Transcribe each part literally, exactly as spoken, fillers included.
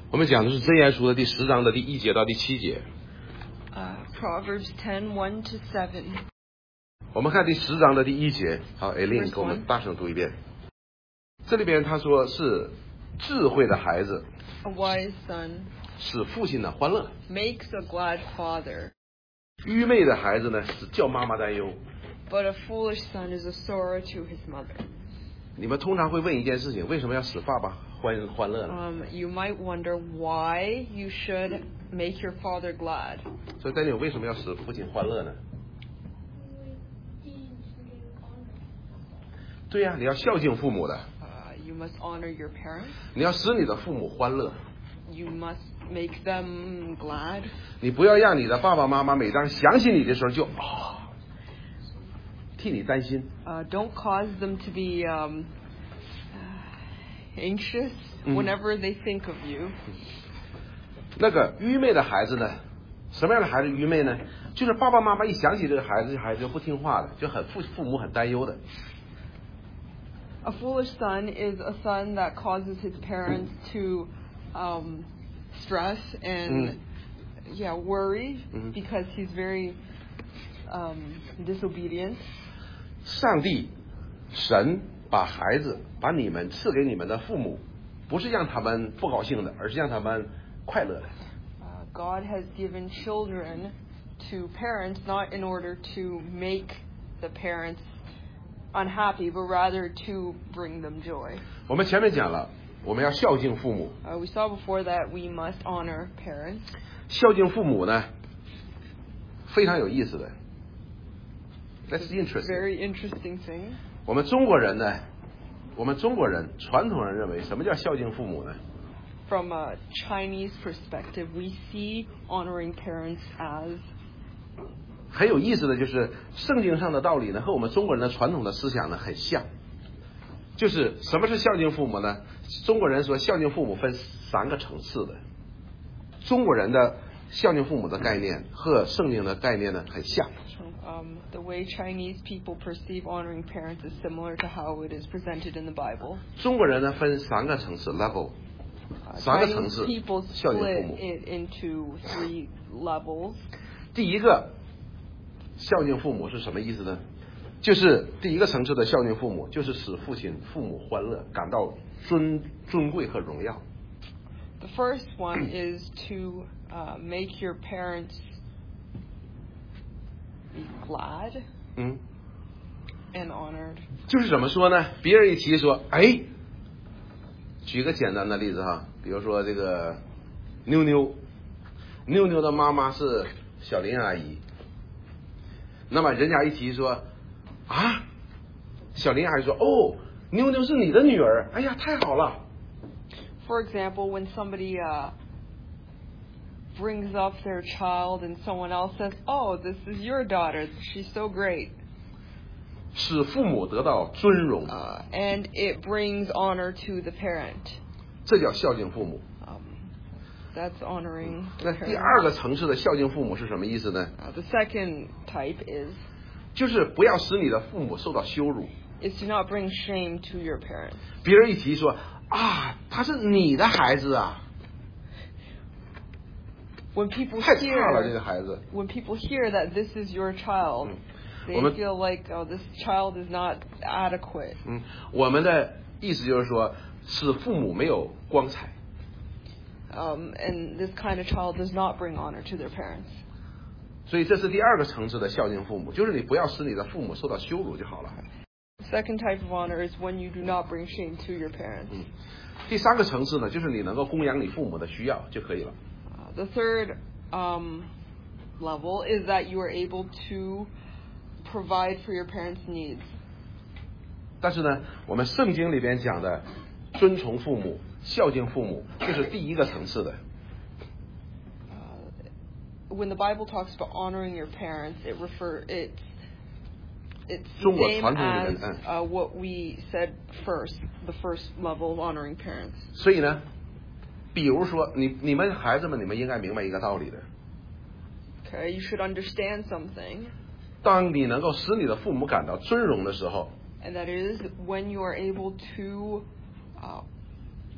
我们讲的是箴言书的第十章的第一节到第七节。 Uh, Proverbs ten, one to seven. 我们看第十章的第一节。好 ，Eileen 给我们大声读一遍。这里边他说是智慧的孩子 A wise son 使父亲呢欢乐， makes a glad father, 愚昧的孩子呢是叫妈妈担忧。 but a foolish son is a sorrow to his mother. 你们通常会问一件事情，为什么要使爸爸欢欢乐呢？ Um, you might wonder why you should make your father glad. 所以在你为什么要使父亲欢乐呢？对呀、啊，你要孝敬父母的。 Uh, you must honor your parents. 你要使你的父母欢乐。 You must make them glad. 你不要让你的爸爸妈妈每当想起你的时候就啊、哦，替你担心。 Uh, don't cause them to be um, anxious whenever they think of you. 那个愚昧的孩子呢？什么样的孩子愚昧呢？就是爸爸妈妈一想起这个孩子，这孩子就不听话的，就很父父母很担忧的。 A foolish son is a son that causes his parents to um, stress and yeah worry because he's very um, disobedient. 上帝神把孩子把你们赐给你们的父母，不是让他们不高兴的，而是让他们快乐的。 Uh, God has given children to parents not in order to make the parents unhappy, but rather to bring them joy. 我们前面讲了，我们要孝敬父母。 Uh, we saw before that we must honor parents. 孝敬父母呢，非常有意思的。That's interesting. Very interesting thing. 我们中国人呢，我们中国人传统人认为，什么叫孝敬父母呢？ From a Chinese perspective, we see honoring parents as 很有意思的就是圣经上的道理呢，和我们中国人的传统的思想呢很像。就是什么是孝敬父母呢？中国人说孝敬父母分三个层次的。中国人的孝敬父母的概念和圣经的概念呢很像。 Um, the way Chinese people perceive honoring parents is similar to how it is presented in the Bible. 中国人呢分三个层次 level， 三个层次 Chinese people 孝敬父 split 母。 it into three levels. 第一个孝敬父母是什么意思呢？就是第一个层次的孝敬父母，就是使父亲父母欢乐，感到尊尊贵和荣耀。 The first one is to uh, make your parents be glad 嗯， and honored. 就是怎么说呢？别人一提说，哎，举个简单的例子哈，比如说这个妞妞，妞妞的妈妈是小林阿姨，那么人家一提说啊，小林阿姨说，哦，妞妞是你的女儿，哎呀，太好了。 For example, when somebody uh, brings up their child and someone else says, "Oh, this is your daughter. She's so great." 使父母得到尊荣， Uh, and it brings honor to the parent. 这叫孝敬父母。 Um, that's honoring 那 the 第 parent. 二个层次的孝敬父母是什么意思呢？ Uh, the second type is 就是不要使你的父母受到羞辱。 is to not bring shame to your parents. 别人一提说啊，他是你的孩子啊， When people 太差了这个 hear 孩子。 when people hear that this is your child, they 我们 feel like, oh, this child is not adequate. 嗯，我们的意思就是说，使父母没有光彩。 Um, and this kind of child does not bring honor to their parents. 所以这是第二个层次的孝敬父母，就是你不要使你的父母受到羞辱就好了。 Second type of honor is when you do not bring shame to your parents. 嗯，第三个层次呢，就是你能够供养你父母的需要就可以了。 Uh, the third um, level is that you are able to provide for your parents' needs. 但是呢，我们圣经里边讲的尊崇父母、孝敬父母，就是第一个层次的。 Uh, when the Bible talks about honoring your parents, it refer it's it's the 中国 same 传统里 as 面，嗯， uh, what we said first, the first level of honoring parents. 所以呢，比如说你你们孩子们，你们应该明白一个道理的。 Okay, you should understand something, 当你能够使你的父母感到尊荣的时候， and that is when you are able to uh,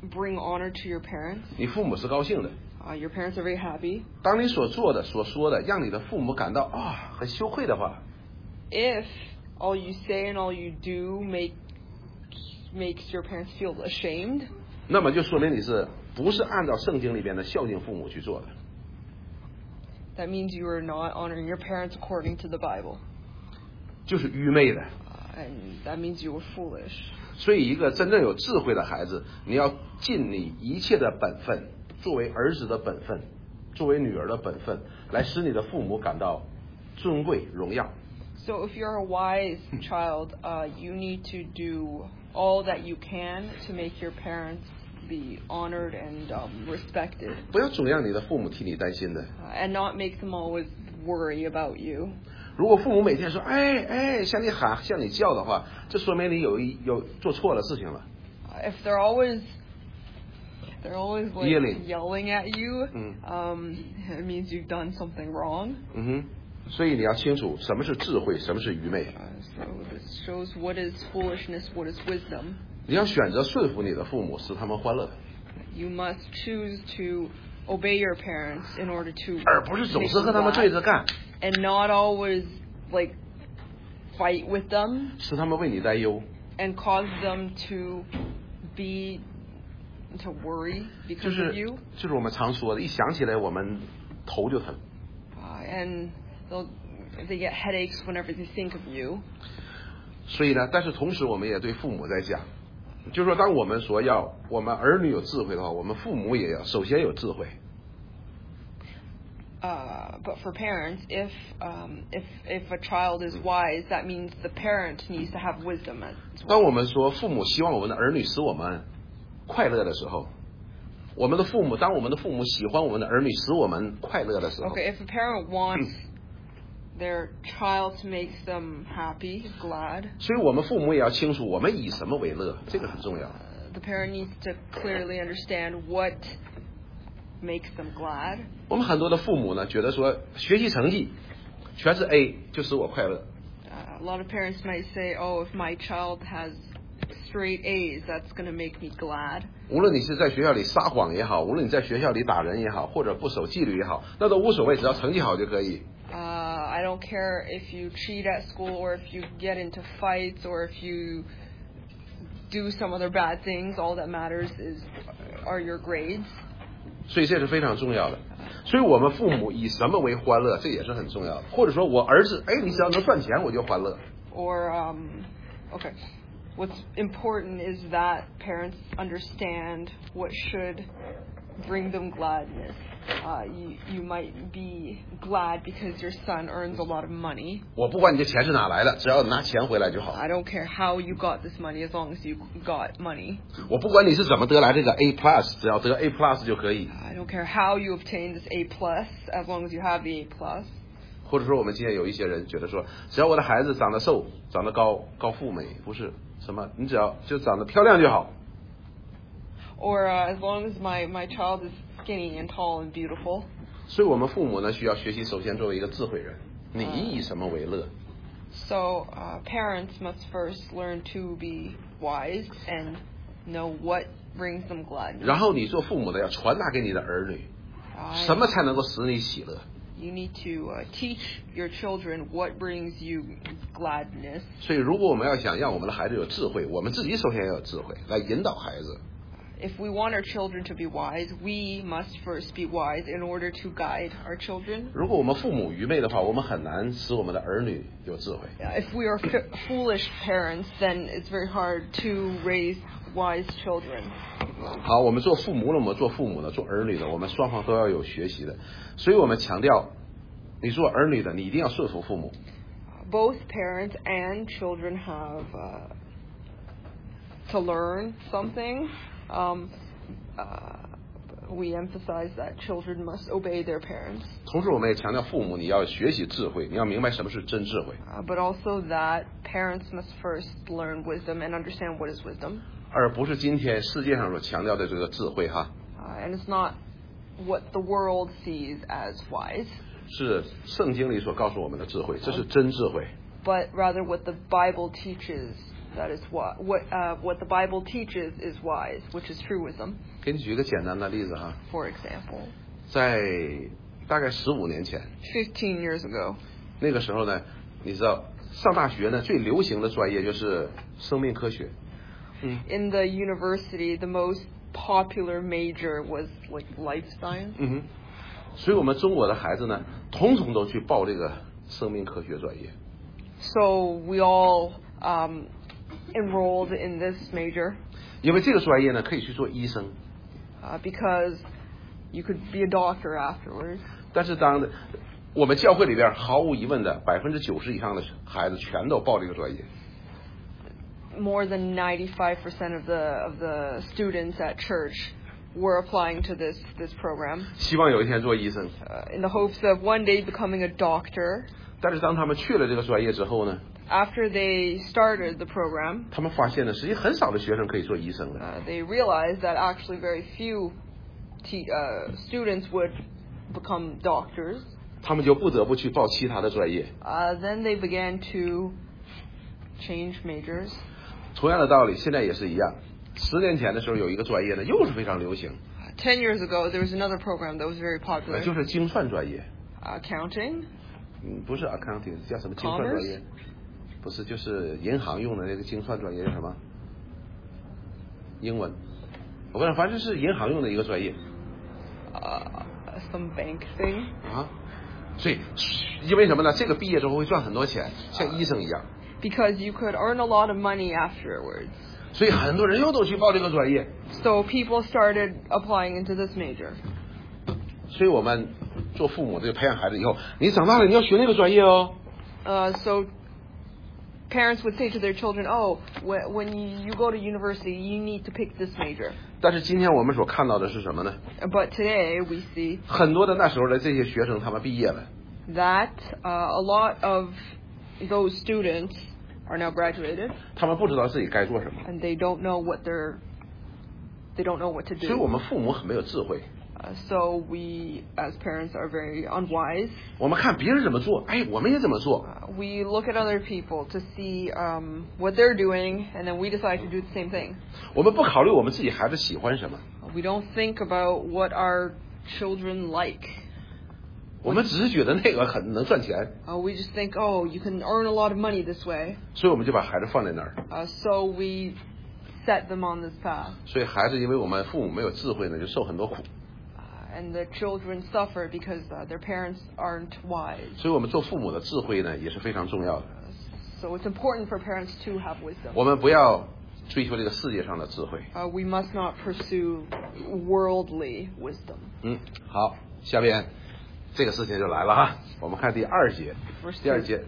bring honor to your parents. 你父母是高兴的。 Uh, your parents are very happy. 当你所做的、所说的，让你的父母感到啊、很羞愧的话 If all you say and all you do make makes your parents feel ashamed, 那么就说明你是不是按照圣经里边的孝敬父母去做的。 that means you are not honoring your parents according to the Bible. 就是愚昧的。 Uh, and that means you were foolish. 所以一个真正有智慧的孩子，你要尽你一切的本分，作为儿子的本分，作为女儿的本分，来使你的父母感到尊贵荣耀。 So if you're a wise child, uh, you need to do all that you can to make your parents be honored and um, respected. 不要总让你的父母替你担心的。 Uh, and not make them always worry about you. 如果父母每天说哎哎向你喊向你叫的话，这说明你有一有做错了事情了。 Uh, if they're always they're always like Yelling. yelling at you, Mm. um, it means you've done something wrong. 嗯哼，所以你要清楚什么是智慧，什么是愚昧。 Uh, so this shows what is foolishness, what is wisdom. 你要选择顺服你的父母，使他们欢乐， You must choose to obey your parents in order to 而不是总 make 是和 them 他们 glad, 对着干， and not always like fight with them 使他们为你担忧。 and cause them to be to worry 就 because 是 of you. 就是我们常说的，一想起来我们头就疼。 Uh, and they'll they get headaches whenever they think of you. 所以呢，但是同时我们也对父母在讲，就是说，当我们说要我们儿女有智慧的话，我们父母也要首先有智慧。 Uh, but for parents, if um, if if a child is wise, that means the parent needs to have wisdom as well. 当我们说父母希望我们的儿女使我们快乐的时候，我们的父母，当我们的父母喜欢我们的儿女使我们快乐的时候， Okay, if a parent wants their child to make them happy, glad, 所以我们父母也要清楚我们以什么为乐，这个很重要。 uh, the parent needs to clearly understand what makes them glad. 我们很多的父母呢，觉得说学习成绩全是 A 就使我快乐， Uh, a lot of parents might say, "Oh, if my child has straight A's, that's going to make me glad." 无论你是在学校里撒谎也好，无论你在学校里打人也好，或者不守纪律也好，那都无所谓，只要成绩好就可以。 Uh, I don't care if you cheat at school or if you get into fights or if you do some other bad things. All that matters is are your grades. 所以这是非常重要的。所以我们父母以什么为欢乐，这也是很重要的。或者说我儿子，哎，你只要能赚钱，我就欢乐。 Or um, okay, what's important is that parents understand what should bring them gladness. Uh, you you might be glad because your son earns a lot of money. 我不管你这钱是哪来的，只要拿钱回来就好。 I don't care how you got this money as long as you got money. 我不管你是怎么得来这个 A plus， 只要得 A plus 就可以。 I don't care how you obtained this A plus as long as you have the A plus. 或者说我们今天有一些人觉得说，只要我的孩子长得瘦、长得高、高富美，不是什么，你只要就长得漂亮就好。 Or uh, as long as my, my child is skinny and tall and beautiful. 所以我们父母呢，需要学习，首先作为一个智慧人，你以什么为乐？ So uh, parents must first learn to be wise and know what brings them gladness. 然后你做父母的要传达给你的儿女， I- 什么才能够使你喜乐？ You need to uh, teach your children what brings you gladness. 所以，如果我们要想让我们的孩子有智慧，我们自己首先要有智慧来引导孩子。 If we want our children to be wise, we must first be wise in order to guide our children. 如果我们父母愚昧的话，我们很难使我们的儿女有智慧。 If we are f- foolish parents, then it's very hard to raise wise children. 好，我们做父母了，我们做父母的，做儿女的，我们双方都要有学习的。所以我们强调，你做儿女的，你一定要顺服父母。 Both parents and children have uh, to learn something. Um, uh, we emphasize that children must obey their parents. 同时，我们也强调父母，你要学习智慧，你要明白什么是真智慧， Uh, but also that parents must first learn wisdom and understand what is wisdom. 而不是今天世界上所强调的这个智慧哈， Uh, and it's not what the world sees as wise, 是圣经里所告诉我们的智慧，这是真智慧。 but rather what the Bible teaches that is what what uh, what the Bible teaches is wise, which is true wisdom. 给你举一个简单的例子哈。 For example, 在大概十五年前 fifteen years ago, 那个时候呢，你知道上大学呢最流行的专业就是生命科学。嗯。 In the university, the most popular major was like life science. 嗯哼。所以我们中国的孩子呢，统统都去报这个生命科学专业。 So we all um, enrolled in this major. 因为这个专业呢，可以去做医生。 Uh, because you could be a doctor afterwards. 但是当我们教会里边毫无疑问的百分之九十以上的孩子全都报这个专业。 More than ninety-five percent of the of the students at church were applying to this this program. 希望有一天做医生。 Uh, in the hopes of one day becoming a doctor. 但是当他们去了这个专业之后呢 ？After they started the program, 他们发现呢，实际很少的学生可以做医生的。 Uh, they realized that actually very few te- uh, students would become doctors. 他们就不得不去报其他的专业。 Uh, then they began to change majors. 同样的道理，现在也是一样。十年前的时候有一个专业呢，又是非常流行。 Ten years ago, there was another program that was very popular. 就是精算专业。 Accounting. 嗯，不是 accounting， 叫什么精算专业？不是，就是银行用的那个精算专业叫什么？英文。我跟你反正是银行用的一个专业。 Uh, some bank thing. 啊，所以因为什么呢？这个毕业之后会赚很多钱，像医生一样。 Because you could earn a lot of money afterwards. 所以很多人又都去报这个专业。 So people started applying into this major. 所以我们做父母的培养孩子以后，你长大了你要学那个专业哦。 Uh, so parents would say to their children, "Oh, when when you, you go to university, you need to pick this major." 但是今天我们所看到的是什么呢？ But today we see 很多的那时候的这些学生，他们毕业了。 That uh, a lot of those students are now graduated. 他们不知道自己该做什么。 And they don't know what they're they don't know what to do. 所以我们父母很没有智慧。 Uh, so we, as parents, are very unwise. 我们看别人怎么做，哎，我们也怎么做。 Uh, we look at other people to see um, what they're doing, and then we decide to do the same thing. 我们不考虑我们自己孩子喜欢什么。 We don't think about what our children like. 我们只是觉得那个很能赚钱。 Uh, we just think, oh, you can earn a lot of money this way. 所以我们就把孩子放在那儿。 Uh, so we set them on this path. 所以孩子因为我们父母没有智慧呢，就受很多苦。 And the children suffer because uh, their parents aren't wise. 所以我们做父母的智慧呢也是非常重要的。 So it's important for parents to have wisdom. 我们不要追求这个世界上的智慧。 Uh, we must not pursue worldly wisdom. 嗯，好，下边这个事情就来了哈。我们看第二节，第二节。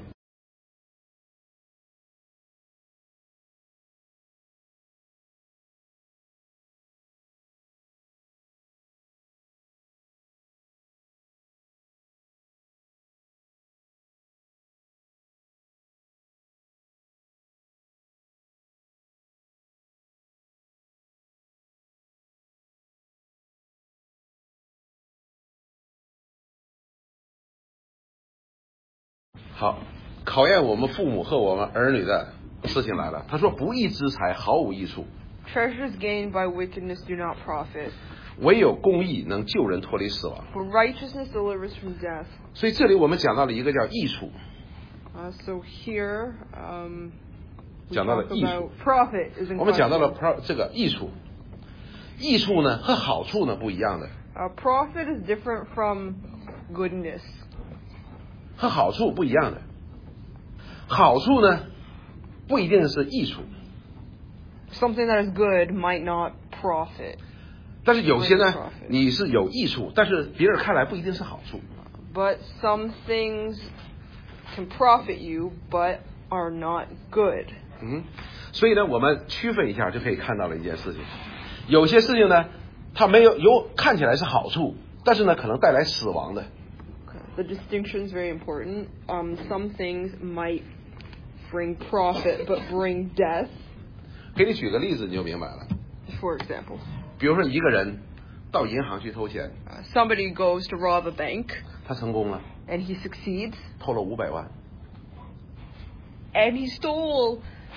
好，考验我们父母和我们儿女的事情来了。他说：“不义之财毫无益处。” Treasures gained by wickedness do not profit. 唯有公义能救人脱离死亡。 For righteousness delivers from death. 所以这里我们讲到了一个叫益处。 Uh, so here, um, we 讲到了 talk 益处 about profit is in 我们讲到了 question. pro 这个益处，益处呢和好处呢不一样的。 Uh, profit is different from goodness. 和好处不一样的，好处呢不一定是益处。 Something that is good might not profit. 但是有些呢，你是有益处，但是别人看来不一定是好处。 But some things can profit you, but are not good. 嗯，所以呢，我们区分一下就可以看到了一件事情。有些事情呢，它没有有看起来是好处，但是呢，可能带来死亡的。 The distinction is very important. Um, some things might bring profit, but bring death. 给你举个例子，你就明白了。 For example, 比如说一个人到银行去偷钱， uh, somebody goes to rob a bank, 他成功了， and he succeeds, 偷了五百万。 and he stole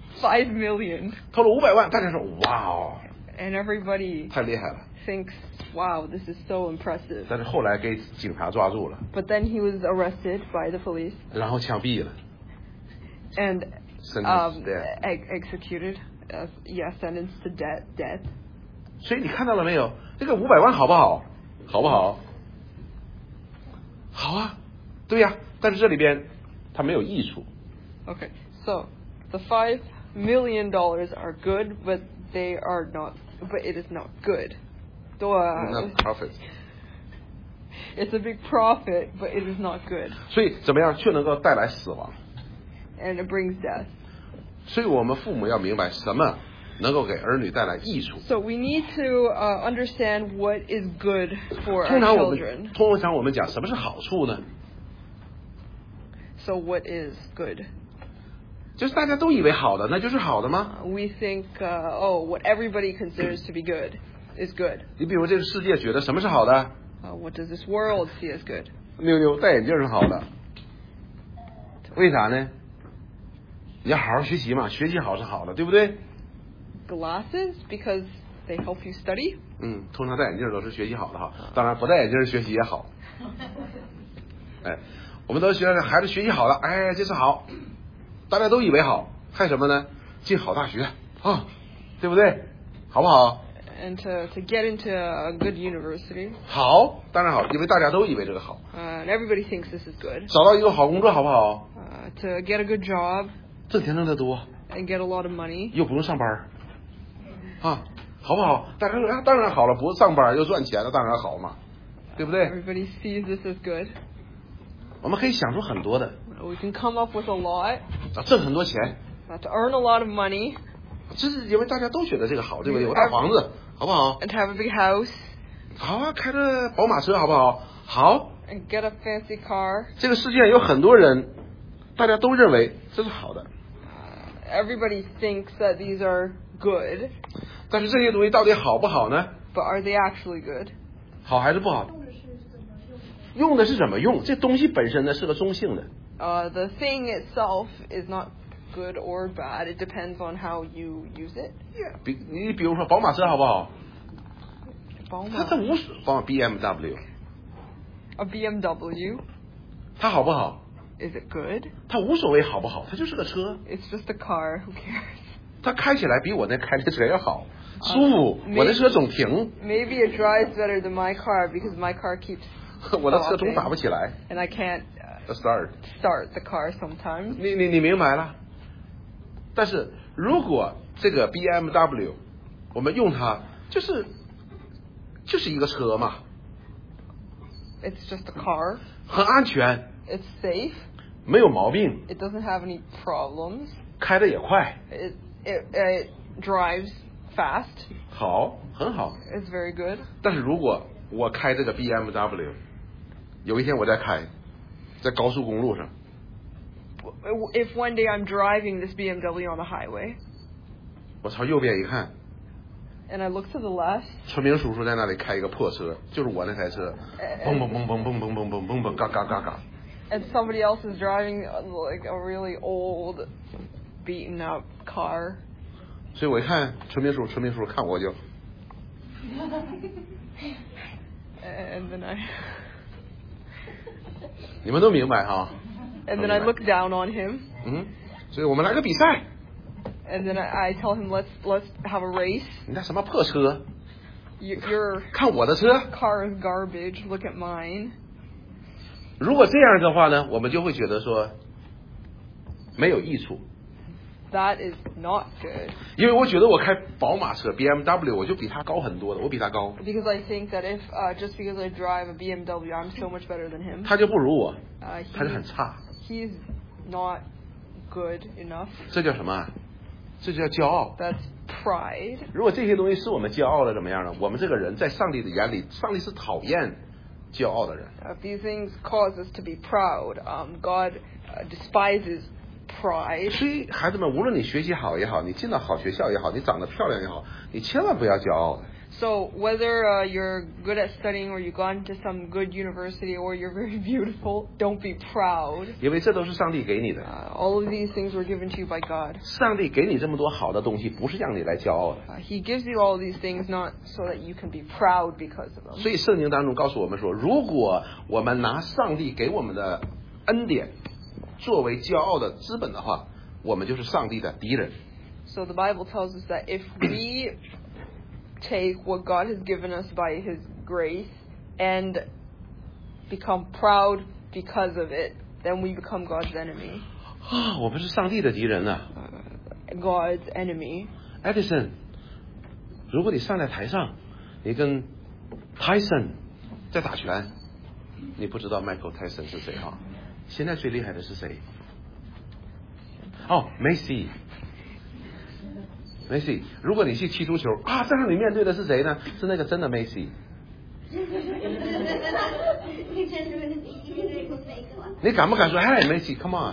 five million. 投了五百万，大家说哇哦， And everybody 太厉害了。 thinks, wow, this is so impressive. 但是后来给警察抓住了， But then he was arrested by the police 然后枪毙了 and Sentenced um, death. ex- executed. Uh, yeah, sentenced to de- death. 所以你看到了没有？这个五百万好不好？好不好？好啊，对呀、啊。但是这里边它没有益处。 Okay, so the five million dollars are good, but they are not. But it is not good. Not profit. It's a big profit, but it is not good, 所以怎么样却能够带来死亡？ and it brings death. 所以我们父母要明白什么能够给儿女带来益处。 So we need to uh, understand what is good for 通 our 常我们 children. 通常我们讲什么是好处呢？ So what is good? 就是大家都以为好的，那就是好的吗？ Uh, we think, uh, oh, what everybody considers to be good is good. 你比如这个世界觉得什么是好的？ Uh, what does this world see as good? 妞妞戴眼镜是好的，为啥呢？你要好好学习嘛，学习好是好的，对不对？ Glasses, because they help you study. 嗯，通常戴眼镜都是学习好的哈，当然不戴眼镜学习也好。哎，我们都觉得孩子学习好了，哎，这是好，大家都以为好，还什么呢？进好大学啊，对不对？好不好？ And to, to get into a good university. 好，当然好，因为大家都以为这个好。 Uh, and everybody thinks this is good. 找到一个好工作好不好？ Uh, to get a good job 挣钱挣得多， and get a lot of money. 又不用上班，啊，好不好？大家说啊，当然好了，不上班又赚钱了，当然好嘛，对不对？ Everybody sees this as good. 我们可以想出很多的， We can come up with a lot, 啊，挣很多钱， uh, to earn a lot of money, 这是因为大家都觉得这个好，对不对？有大房子，好不好？ and to have a big house, 好啊，开着宝马车，好不好？好， and get a fancy car. 这个世界有很多人，大家都认为这是好的， Uh, everybody thinks that these are good, 但是这些东西到底好不好呢？ but are they actually good? 好还是不好？用的是怎么用？这东西本身呢是个中性的。 Uh, the thing itself is not good or bad. It depends on how you use it. 比你比如说宝马车好不好？它它 Bauma. 无所宝马 B M W， A B M W. 它好不好？ Is it good? 它无所谓好不好，它就是个车， It's just a car. Who cares? 它开起来比我那开的车要好，舒服。 没我的车总停， Maybe it drives better than my car because my car keeps 我的车总打不起来。 and I can't uh, Start， start the car sometimes. 你你你明白了？但是如果这个 B M W， 我们用它就是就是一个车嘛， It's just a car. 很安全， It's safe. 没有毛病， It doesn't have any problems. 开的也快， It it, it drives fast. 好，很好。 It's very good. 但是如果我开这个 B M W， 有一天我在开，在高速公路上， If one day I'm driving this B M W on the highway 我朝右边一看， and I look to the left, 村民叔叔在那里开一个破车，就是我那台车，嘣嘣嘣嘣嘣嘣嘣嘣嘣嘣，嘎嘎嘎嘎。 and somebody else is driving uh, like a really old, beaten up car. 所以我一看村民叔，村民叔看我就， And then I 你们都明白哈。 and then I look down on him. 嗯，所以我们来个比赛。 And then I, I tell him, let's let's have a race. 你那什么破车？ You, your 看我的车。 car is garbage. Look at mine. 如果这样的话呢，我们就会觉得说没有益处， That is not good. 因为我觉得我开宝马车 B M W， 我就比他高很多的，我比他高， Because I think that if uh, just because I drive a B M W, I'm so much better than him. 他就不如我， Uh, 他就很 he's, 差。 he's not good enough. 这叫什么？这叫骄傲。 That's pride. 如果这些东西是我们骄傲的，怎么样呢？我们这个人在上帝的眼里，上帝是讨厌骄傲的人。 Uh, if these things cause us to be proud, um, God uh, despises pride. 所以孩子们，无论你学习好也好，你进到好学校也好，你长得漂亮也好，你千万不要骄傲的。 So whether uh, you're good at studying or you got into some good university or you're very beautiful, don't be proud. 因为这都是上帝给你的。 Uh, all of these things were given to you by God. 上帝给你这么多好的东西，不是让你来骄傲的。 Uh, he gives you all these things not so that you can be proud because of them. 所以圣经当中告诉我们说，如果我们拿上帝给我们的恩典作为骄傲的资本的话，我们就是上帝的敌人。 So the Bible tells us that if we take what God has given us by His grace and become proud because of it, then we become God's enemy. 啊，我们是上帝的敌人啊 Uh, God's enemy. Edison， 如果你上在台上，你跟 Tyson 在打拳，你不知道 Michael Tyson 是谁啊？现在最厉害的是谁？哦 ，Messi。Messi， 如果你去踢足球啊，正好你面对的是谁呢？是那个真的 Messi。你敢不敢说？哎 ，Messi，come on。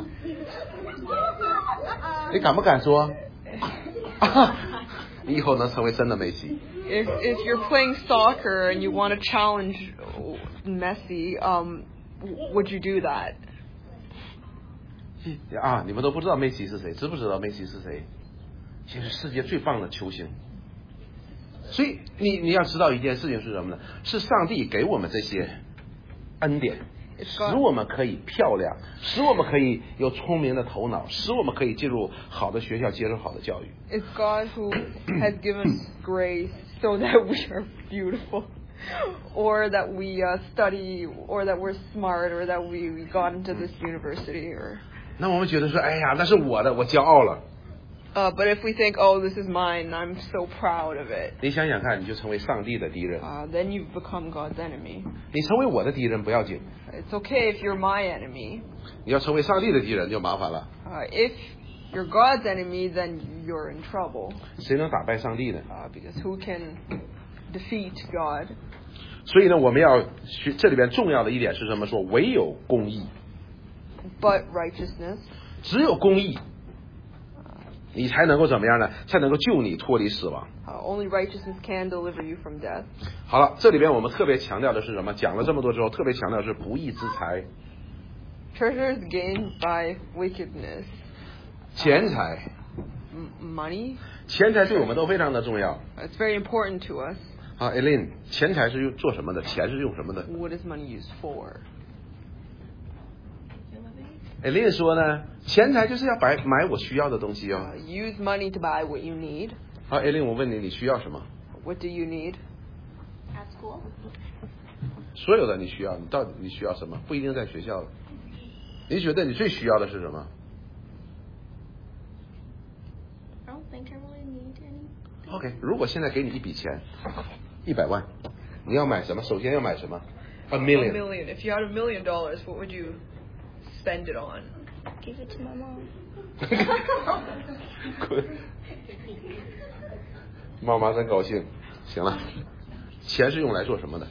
你敢不敢说？啊，你以后能成为真的梅西。 If if you're playing soccer and you want to challenge Messi, um, would you do that? 啊，你们都不知道梅西是谁，知不知道梅西是谁？其实世界最棒的球星。所以你你要知道一件事情是什么呢？是上帝给我们这些恩典，使我们可以漂亮，使我们可以有聪明的头脑，使我们可以进入好的学校，接受好的教育。 It's God who has given us grace so that we are beautiful, or that we uh, study, or that we're smart, or that we, we got into this university, or. 那我们觉得说，哎呀，那是我的，我骄傲了。 Uh, but if we think, oh, this is mine, I'm so proud of it. 你想想看，你就成为上帝的敌人。 Uh, then you've become God's enemy. 你成为我的敌人不要紧。 It's okay if you're my enemy. 你要成为上帝的敌人就麻烦了。 Uh, if you're God's enemy, then you're in trouble. 谁能打败上帝呢？ Uh, because who can defeat God? 所以呢，我们要学这里边重要的一点是什么？说唯有公义。 But righteousness. 只有公义。你才能够怎么样呢？才能够救你脱离死亡。 Uh, only righteousness can deliver you from death. 好了，这里边我们特别强调的是什么？讲了这么多之后，特别强调的是不义之财。 Treasures gained by wickedness. 钱财。 M- money. 钱财对我们都非常的重要。 It's very important to us. 啊 ，Eileen， 钱财是用做什么的？钱是用什么的 What is money used for? Eileen 说呢，钱财就是要买买我需要的东西哦。 Uh, use money to buy what you need. 好 ，Eileen， 我问你，你需要什么？ What do you need? At school. 所有的你需要，你到底你需要什么？不一定在学校。你觉得你最需要的是什么 I don't think I really need any. ？OK， 如果现在给你一笔钱，一百万，你要买什么？首先要买什么 ？A million. A million. If you had a million dollars, what would you spend it on? Give it to my mom. 妈妈真高兴。行了，钱是用来做什么的？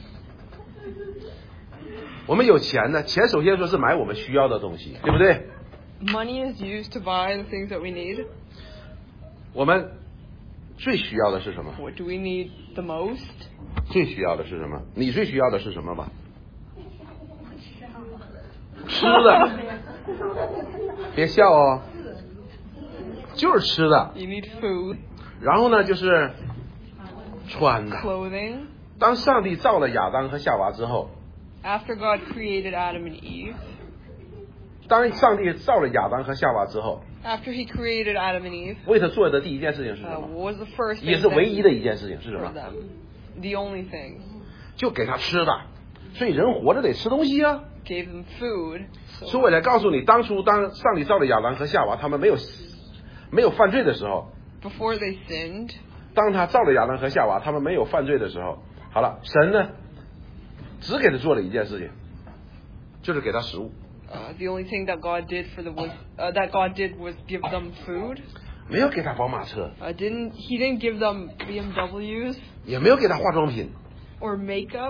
我们有钱呢，钱首先说是买我们需要的东西，对不对？ Money is used to buy the things that we need. 我们最需要的是什么？ What do we need the most? 最需要的是什么？你最需要的是什么吧？吃的，别笑哦，就是吃的。 You need food, 然后呢，就是穿的。 clothing. 当上帝造了亚当和夏娃之后， After God created Adam and Eve, 当上帝造了亚当和夏娃之后， after He created Adam and Eve, 为他做的第一件事情是什 uh, 么？ what was the first 也 thing 是 that 唯一的一件事情是什 for 么？ them? The only thing. 就给他吃的。所以人活着得吃东西啊。 Gave them food. 所以 So 我来告诉你，当初当上帝造了亚当和夏娃，他们没有没有犯罪的时候， before they sinned, 当他造了亚当和夏娃，他们没有犯罪的时候，好了，神呢，只给他做了一件事情，就是给他食物， uh, the only thing that God did for the was uh, that God did was give them food. 没有给他宝马车， Uh, didn't He didn't give them B M Ws 也没有给他化妆品。 or makeup?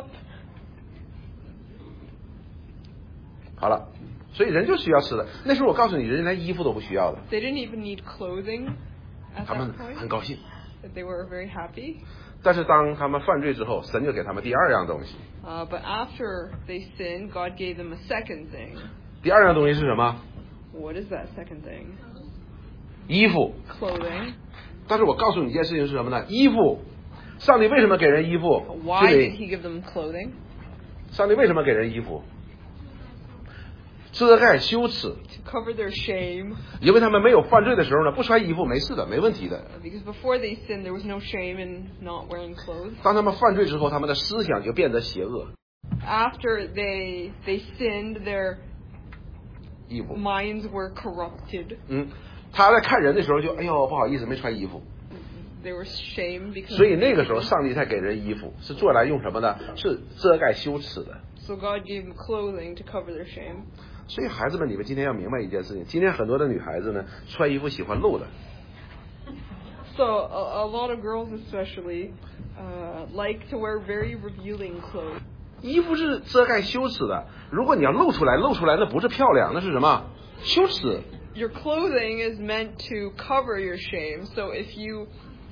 好了，所以人就需要吃的。那时候我告诉你，人连衣服都不需要的， They didn't even need clothing at 他们 that point. 很高兴。 They were very happy. 但是当他们犯罪之后，神就给他们第二样东西。 Uh, but after they sinned, God gave them a second thing. 第二样东西是什么？ What is that second thing? 衣服。 Clothing. 但是我告诉你一件事情是什么呢？衣服，上帝为什么给人衣服？ Why 是 did 你 He give them clothing? 上帝为什么给人衣服？遮盖羞耻， To cover their shame. 因为他们没有犯罪的时候呢，不穿衣服没事的，没问题的。 Because before they sinned, there was no shame in not wearing clothes. 当他们犯罪之后，他们的思想就变得邪恶。 After they they sinned, their 衣服， minds were corrupted. 嗯，他在看人的时候就，哎呦，不好意思，没穿衣服。 They were shamed because. 所以那个时候，上帝才给人衣服，是做来用什么呢？是遮盖羞耻的。 So God gave them clothing to cover their shame. 所以孩子们，你们今天要明白一件事情：今天很多的女孩子呢，穿衣服喜欢露的。 So a, a lot of girls, especially, uh, like to wear very revealing clothes. 衣服是遮盖羞耻的，如果你要露出来，露出来那不是漂亮，那是什么？羞耻。 Your clothing is meant to cover your shame. So if you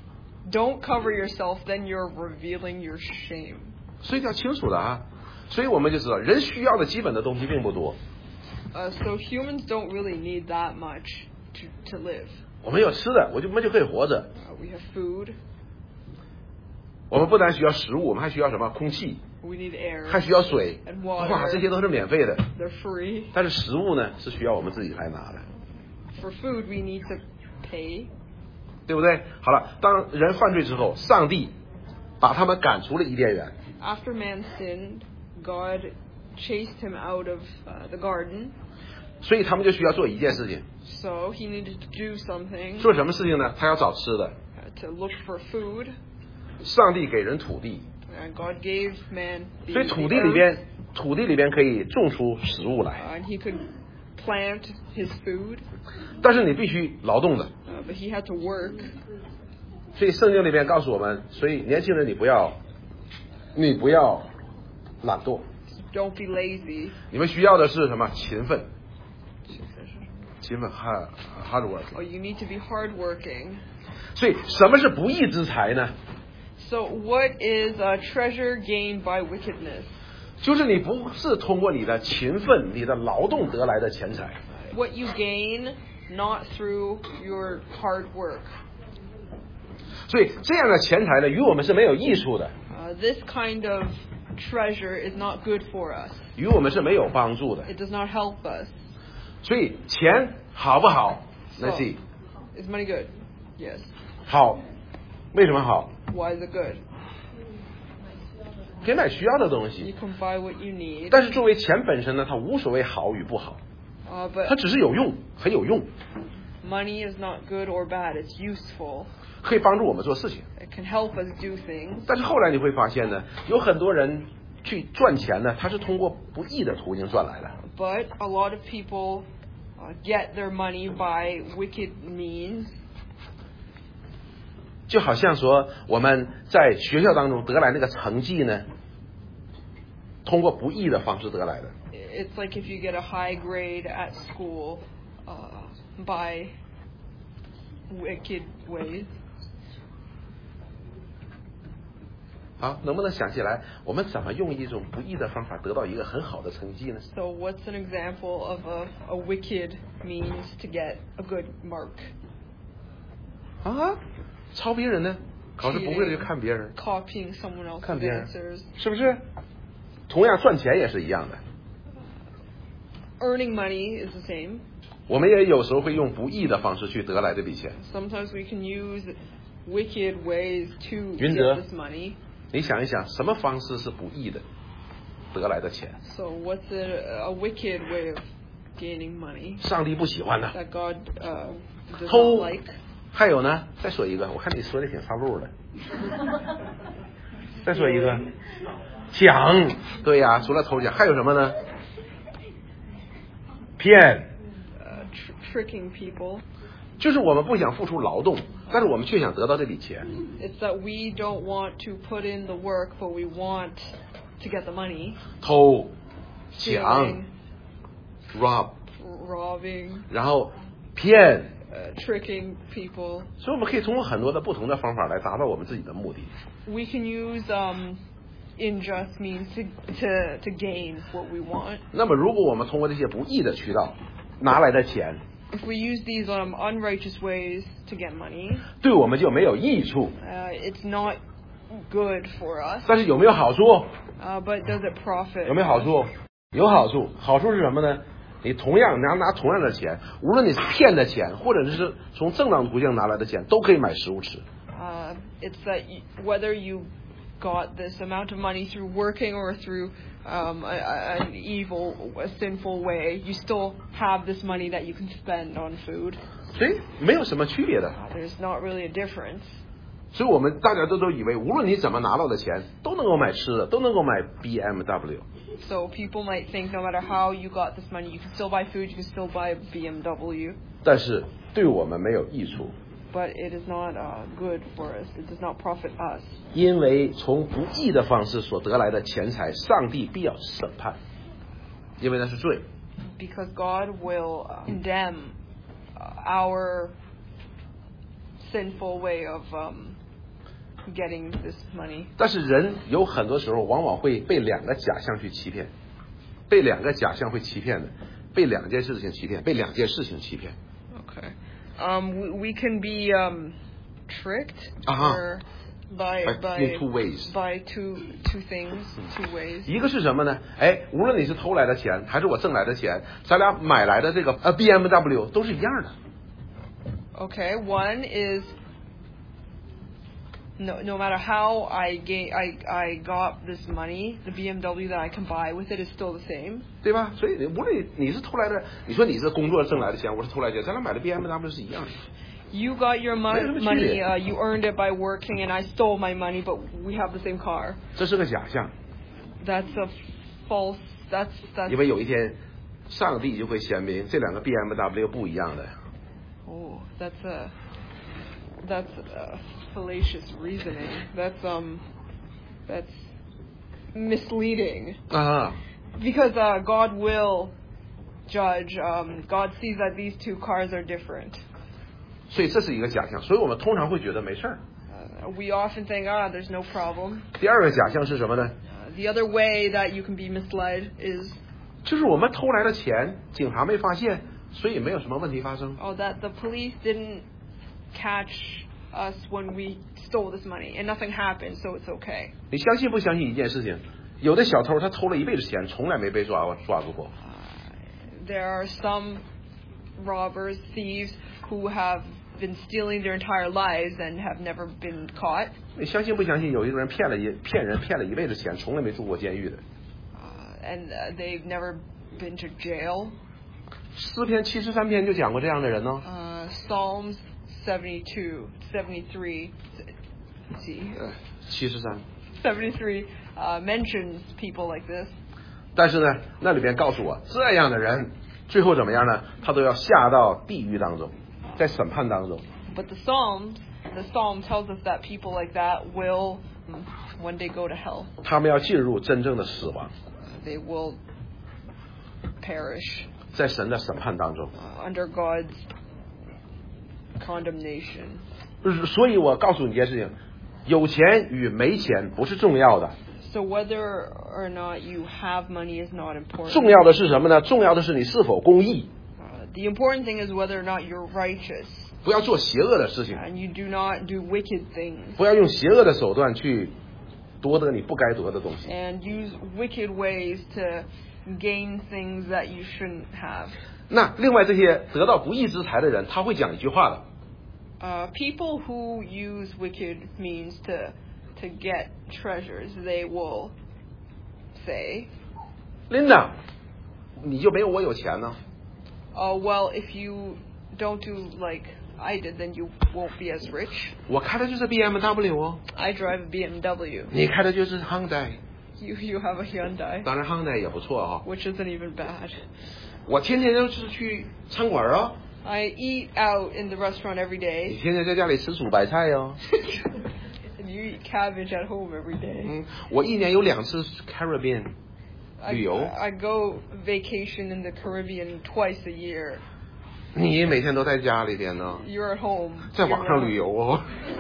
don't cover yourself, then you're revealing your shame. 所以要清楚的啊。所以我们就知道，人需要的基本的东西并不多。 Uh, so humans don't really need that much to, to live. 我们有吃的，我就我们就可以活着。 Uh, we have food. 我们不但需要食物，我们还需要什么？空气， We need air. 还需要水。 And 哇， water. 这些都是免费的。 They're free. 但是食物呢，是需要我们自己来拿的， For food, we need to pay. 对不对？好了，当人犯罪之后，上帝把他们赶出了伊甸园。 After man sinned, God chased him out of uh, the garden. 所以他们就需要做一件事情， So he needed to do something 做什么事情呢？他要找吃的。 uh, to look for food. 上帝给人土地， And God gave man the, 所以 the 土地里 earth, 边，土地里边可以种出食物来， uh, and he could plant his food, 但是你必须劳动的。 uh, but he had to work. 所以圣经里边告诉我们，所以年轻人你不要，你不要懒惰， Don't be lazy. 你们需要的是什么？勤奋，勤奋 hard hard work。 Oh, you need to be hardworking. 所以什么是不义之财呢？ So what is a treasure gained by wickedness? 就是你不是通过你的勤奋、你的劳动得来的钱财。 What you gain not through your hard work. 所以这样的钱财呢，与我们是没有益处的， Uh, this kind of treasure is not good for us. 与我们是没有帮助的。 It does not help us. 所以钱好不好 So, ？Let's see， is money good? Yes. 好，为什么好？ Why is it good? 可以买需要的东 You 西， can buy what you need. 但是作为钱本身呢，它无所谓好与不好， Uh, 它 but 只是有用，很有用， money is not good or bad. It's useful. 可以帮助我们做事情。 It can help us do things. 但是后来你会发现呢，有很多人去赚钱呢，他是通过不义的途径赚来的。 But a lot of people uh, get their money by wicked means. 就好像说我们在学校当中得来那个成绩呢，通过不义的方式得来的。 It's like if you get a high grade at school uh, by wicked ways. 好，能不能想起来我们怎么用一种不义的方法得到一个很好的成绩呢？ So what's an example of a, a wicked means to get a good mark? 啊，抄别人呢？考试不会的就看别人， Copying someone else's 看别人 answers. 是不是？同样赚钱也是一样的， Earning money is the same. 我们也有时候会用不义的方式去得来这笔钱。 Sometimes we can use wicked ways to 云泽 get this money. 你想一想，什么方式是不义的得来的钱？ So what's a, a wicked way of gaining money 上帝不喜欢的。 that God uh, does 偷 not like? 还有呢，再说一个，我看你说的挺发路的。再说一个，抢，对呀，除了偷抢，还有什么呢？骗， Uh, tr- tricking people. 就是我们不想付出劳动，但是我们却想得到这笔钱。 It's that we don't want to put in the work, but we want to get the money. 偷、抢 Stealing, ，rob， robbing, 然后骗， uh, tricking people. 所以我们可以通过很多的不同的方法来达到我们自己的目的。 We can use um, unjust means to, to, to gain what we want. 那么如果我们通过这些不义的渠道拿来的钱， If we use these um, unrighteous ways to get money, 对我们就没有益处。 uh, it's not good for us. 但是有没有好处？ Uh, but does it profit? 有没有好处？有好处。好处是什么呢？你同样拿拿同样的钱，无论你是骗的钱，或者是从正当途径拿来的钱，都可以买食物吃。 Uh, it's that you, whether you got this amount of money through working or through um, a, a, an evil, a sinful way, you still have this money that you can spend on food. 所以没有什么区别的。 Uh, there's not really a difference. 所以我们大家都都以为，无论你怎么拿到的钱，都能够买吃的，都能够买 B M W。 So people might think no matter how you got this money, you can still buy food, you can still buy a B M W. 但是对我们没有益处， But it is not uh, good for us. It does not profit us. 因为从不义的方式所得来的钱财，上帝必要审判，因为那是罪。 Because God will uh, condemn uh, our sinful way of um, getting this money. 但是人有很多时候往往会被两个假象去欺骗，被两个假象会欺骗的，被两件事情欺骗，被两件事情欺骗。 Okay. Um, we, we can be um, tricked Uh-huh. or by By- by in two ways. by two two things, two ways. 一个是什么呢？哎，无论你是偷来的钱还是我挣来的钱，咱俩买来的这个呃 B M W 都是一样的。 Okay. One is no no matter how I ga- I I got this money, the B M W that I can buy with it is still the same. 对吧？所以无论你是偷来的，你说你是工作挣来的钱，我是偷来的钱，咱俩买的 B M W 是一样的。 You got your mo- 没有什么区别。 money, uh, you earned it by working, and I stole my money, but we have the same car. 这是个假象， That's a false. That's that's. 因为有一天，上帝就会显明这两个 B M W 不一样的。 Oh, that's a that's a fallacious reasoning. That's um that's misleading. 啊， Because uh, God will judge. Um, God sees that these two cars are different. 所以这是一个假象，所以我们通常会觉得没事儿。 Uh, we often think, ah, there's no problem. 第二个假象是什么呢？ Uh, the other way that you can be misled is 就是我们偷来的钱，警察没发现，所以没有什么问题发生。 oh that the police didn't catch us when we stole this money and nothing happened, so it's okay. 你相信不相信一件事情？有的小偷他偷了一辈子钱，从来没被抓过抓住过。 Uh, there are some robbers, thieves who have been stealing their entire lives and have never been caught. 你相信不相信？有一个人骗了一骗人骗了一辈子钱，从来没住过监狱的。 Uh, and uh, they've never been to jail. 诗篇七十三篇就讲过这样的人呢。 Uh, Psalms seventy-two, seventy-three, see, 呃，七十三。 seventy-three uh, mentions people like this. 但是呢，那里边告诉我，这样的人最后怎么样呢？他都要下到地狱当中，在审判当中。 But the Psalms, the Psalm tells us that people like that will mm, one day go to hell. 他们要进入真正的死亡， They will perish 在神的审判当中。 uh, under God's condemnation. 所以我告诉你一件事情，有钱与没钱不是重要的， So whether or not you have money is not important. 重要的是什么呢？重要的是你是否公义， Uh, the important thing is whether or not you're righteous 不要做邪恶的事情， and you do not do wicked things 不要用邪恶的手段去夺得你不该得的东西。 and use wicked ways to gain things that you shouldn't have. 那另外这些得到不义之财的人，他会讲一句话的， Uh, people who use wicked means to to get treasures, they will say, Linda，你就没有我有钱呢。 oh, well, if you don't do like I did, then you won't be as rich. 我开的就是 B M W 哦， I drive a B M W. 你开的就是 Hyundai， You you have a Hyundai, 当然 Hyundai 也不错哈、哦。 which isn't even bad. 我天天就是去餐馆啊， I eat out in the restaurant every 你 day. 天天在家里吃煮白菜哦。 And you eat cabbage at home every day. 嗯，我一年有两次 Caribbean I, 旅游， I go vacation in the Caribbean twice a year. 你每天都在家里边呢， You're at home. 在网上旅游哦，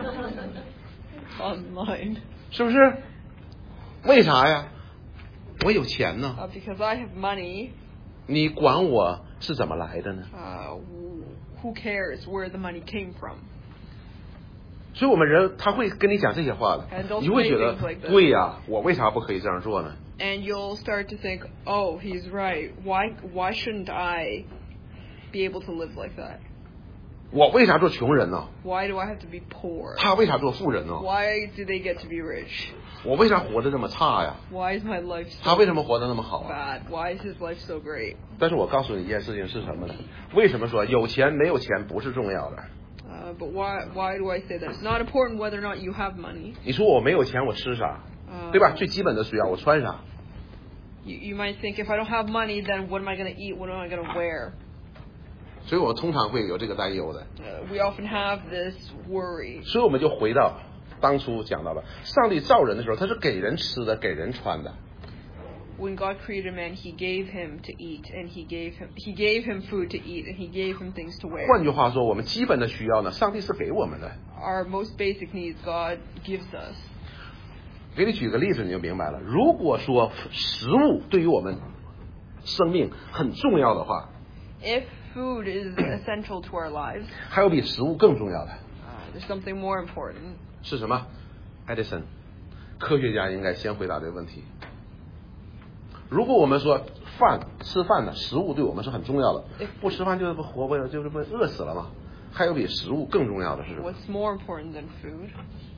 Online. 是不是？为啥呀？我有钱呢。 Uh, because I have money. 你管我是怎么来的呢？ Uh, who cares where the money came from? 所以我们人他会跟你讲这些话的， And they'll 你会觉 say 得 things like this. 对呀，我为啥不可以这样做呢？ And you'll start to think, oh, he's right. Why, why shouldn't I be able to live like that? 我为啥做穷人呢？ Why do I have to be poor? 他为啥做富人呢？ Why do they get to be rich? 我为啥活得这么差呀？ Why is my life 他 so 为什么活得那么好啊？ bad? Why is his life so great? 但是我告诉你一件事情是什么呢？为什么说有钱没有钱不是重要的？ Uh, but why, why do I say that? It's not important whether or not you have money. 你说我没有钱我吃啥， Uh, 对吧？最基本的需要我穿啥？ You, you might think, if I don't have money, then what am I going to eat? What am I going to wear? 所以我通常会有这个担忧的。 Uh, we often have this worry. 所以我们就回到当初讲到了，上帝造人的时候，他是给人吃的，给人穿的。 When God created man, He gave him to eat, and He gave him He gave him food to eat, and He gave him things to wear. 换句话说，我们基本的需要呢，上帝是给我们的。 Our most basic needs, God gives us. 给你举个例子，你就明白了。如果说食物对于我们生命很重要的话， If food is essential to our lives, 还有比食物更重要的 uh, there's something more important. 是什么？爱迪生，科学家应该先回答这个问题。如果我们说饭吃饭的食物对我们是很重要的，不吃饭就是不活不就是不饿死了吗？还有比食物更重要的是什么？ What's more important than food?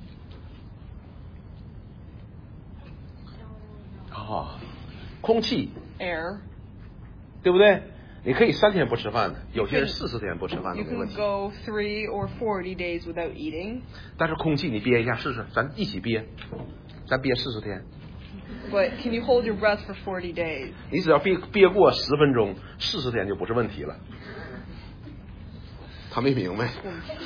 啊，空气， Air. 对不对？你可以三天不吃饭的，有些人四十天不吃饭都 You 没问 can 题。 go three or forty days without eating. 但是空气你憋一下试试，咱一起憋，咱憋四十天。 But can you hold your breath for forty days? 你只要憋憋过十分钟，四十天就不是问题了。他没明白，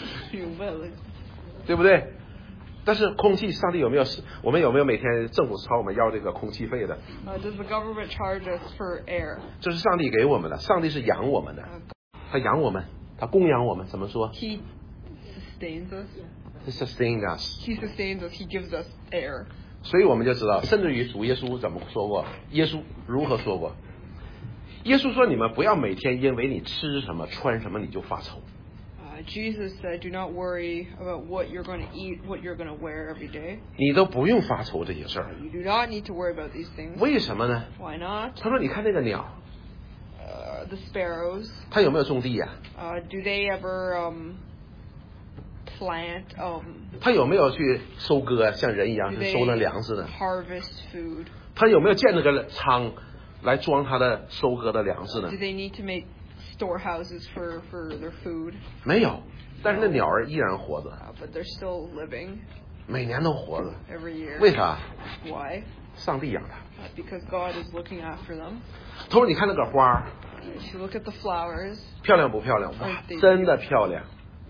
对不对？但是空气，上帝有没有？我们有没有每天政府朝我们要这个空气费的？ Uh, does the government charge us for air? 这是上帝给我们的，上帝是养我们的，他养我们，他供养我们。怎么说 He sustains us. ？He sustains us。 He sustains us. He gives us air. 所以我们就知道，甚至于主耶稣怎么说过？耶稣如何说过？耶稣说：“你们不要每天因为你吃什么穿什么你就发愁。” Uh, Jesus said, "Do not worry about what you're going to eat, what you're going to wear every day. 你都不用发愁这些事儿。 You do not need to worry about these things. 为什么呢？ Why not? 他说：“你看那个鸟， Uh, the sparrows. 它有没有种地呀、 Uh, do they ever um, plant? Um, 它有没有去收割，像人一样 do 是 they 收那粮食的？ harvest food? 它有没有建那个仓来装它的收割的粮食呢 Do？ they need to make storehouses for, for their food? 没有。但是那鸟儿依然活着， Uh, but they're still living 每年都活着。 every year. 为啥？ Why? 上帝养它。 Uh, because God is looking after them. 他说：“你看那个花儿 If you look at the flowers, 漂亮不漂亮？哇，真的漂亮。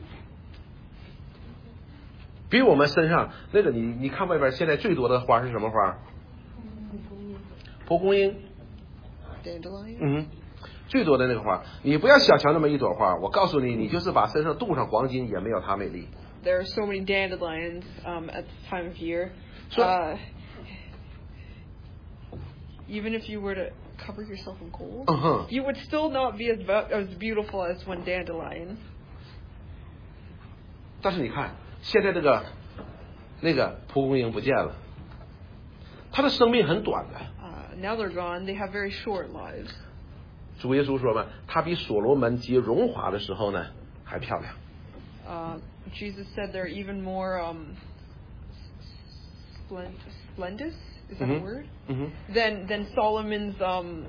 比我们身上那个你你看外边现在最多的花是什么花？蒲公英。 dandelion. 嗯，最多的那个花，你不要小瞧那么一朵花，我告诉你，你就是把身上镀上黄金，也没有它美丽。 There are so many dandelions um, at this time of year. So- uh, even if you were to cover yourself in gold, Uh-huh. you would still not be as bu- as beautiful as one dandelion. 但是你看，现在这个那个蒲公英不见了，它的生命很短的。 Uh, now they're gone. They have very short lives. 主耶稣说嘛，它比所罗门极荣华的时候呢还漂亮。 Uh, Jesus said they're even more um, splend- splendid. Is that a word? 嗯哼， Than than Solomon's um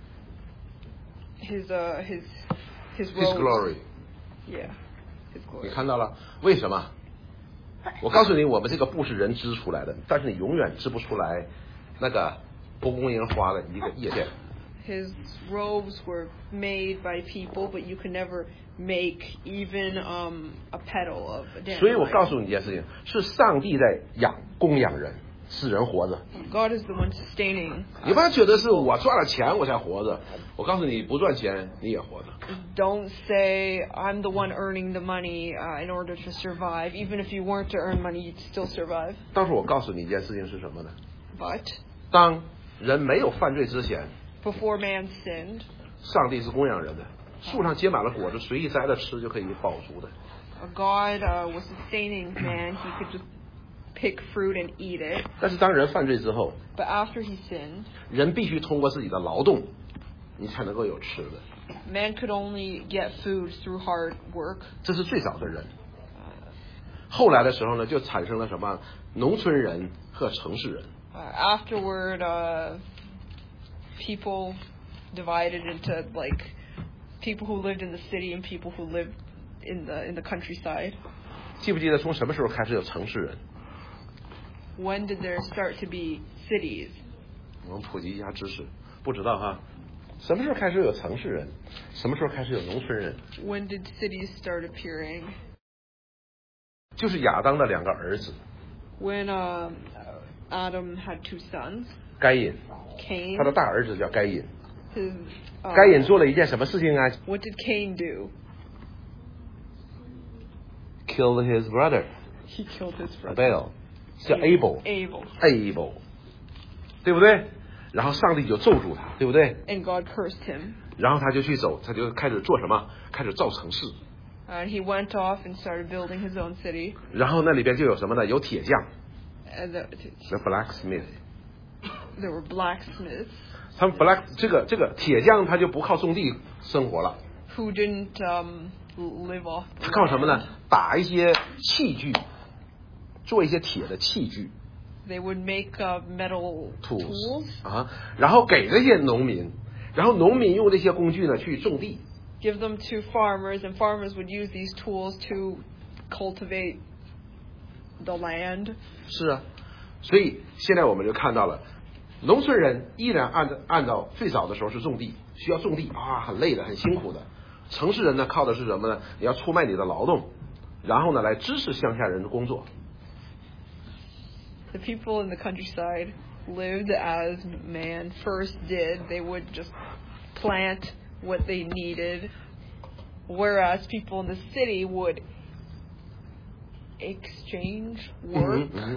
his uh his his His robes. glory， Yeah, his 你 glory. 看到了？为什么？我告诉你，我们这个布是人织出来的，但是你永远织不出来那个蒲公英花的一个叶片。 His robes were made by people, but you can never make even um a petal of a 所以我告 dandelion. 诉你一件事情，是上帝在养供养人， 使人活着。 God is the one sustaining. 你不要觉得是我赚了钱我才活着，我告诉你，不赚钱你也活着。 Don't say I'm the one earning the money uh, in order to survive. Even if you weren't to earn money, you'd still survive. 但是我告诉你一件事情是什么呢？ But 当人没有犯罪之前， before man sinned, 上帝是供养人的，树上结满了果子，随意摘了吃就可以饱足的。 God uh, was sustaining man. He could just pick fruit and eat it. 但是当人犯罪之后， But after he sinned, 人必须通过自己的劳动，你才能够有吃的。 man could only get food through hard work. 这是最早的人。后来的时候呢，就产生了什么农村人和城市人。 Uh, afterward, uh, people divided into like people who lived in the city and people who lived in the in the countryside. 记不记得从什么时候开始有城市人？ When did there start to be cities? 我们普及一下知识，不知道哈？什么时候开始有城市人？什么时候开始有农村人？ When did cities start appearing? 就是亚当的两个儿子， When uh, Adam had two sons, 该隐， Cain. 他的大儿子叫该隐。 His, uh, 该隐做了一件什么事情啊 what did Cain do? ？Killed his brother He killed his brother. Abel，叫 Abel。 Abel. Abel， 对不对？然后上帝就咒住他，对不对？ And God cursed him. 然后他就去走，他就开始做什么？开始造城市。 And he went off and started building his own city. 然后那里边就有什么呢？有铁匠 And the, ，the blacksmith。 there were blacksmiths 他们 black 这个这个铁匠他就不靠种地生活了， who didn't um, live off. 他靠什么呢？打一些器具，做一些铁的器具 They would make uh, metal tools tools, 啊，然后给这些农民，然后农民用这些工具呢去种地。 give them to farmers, and farmers would use these tools to cultivate the land. 是啊，所以现在我们就看到了，农村人依然按照按照最早的时候是种地，需要种地啊，很累的，很辛苦的。城市人呢靠的是什么呢？你要出卖你的劳动，然后呢来支持乡下人的工作。 The people in the countryside lived as man first did. They would just plant what they needed, whereas people in the city would exchange work Mm-hmm, mm-hmm.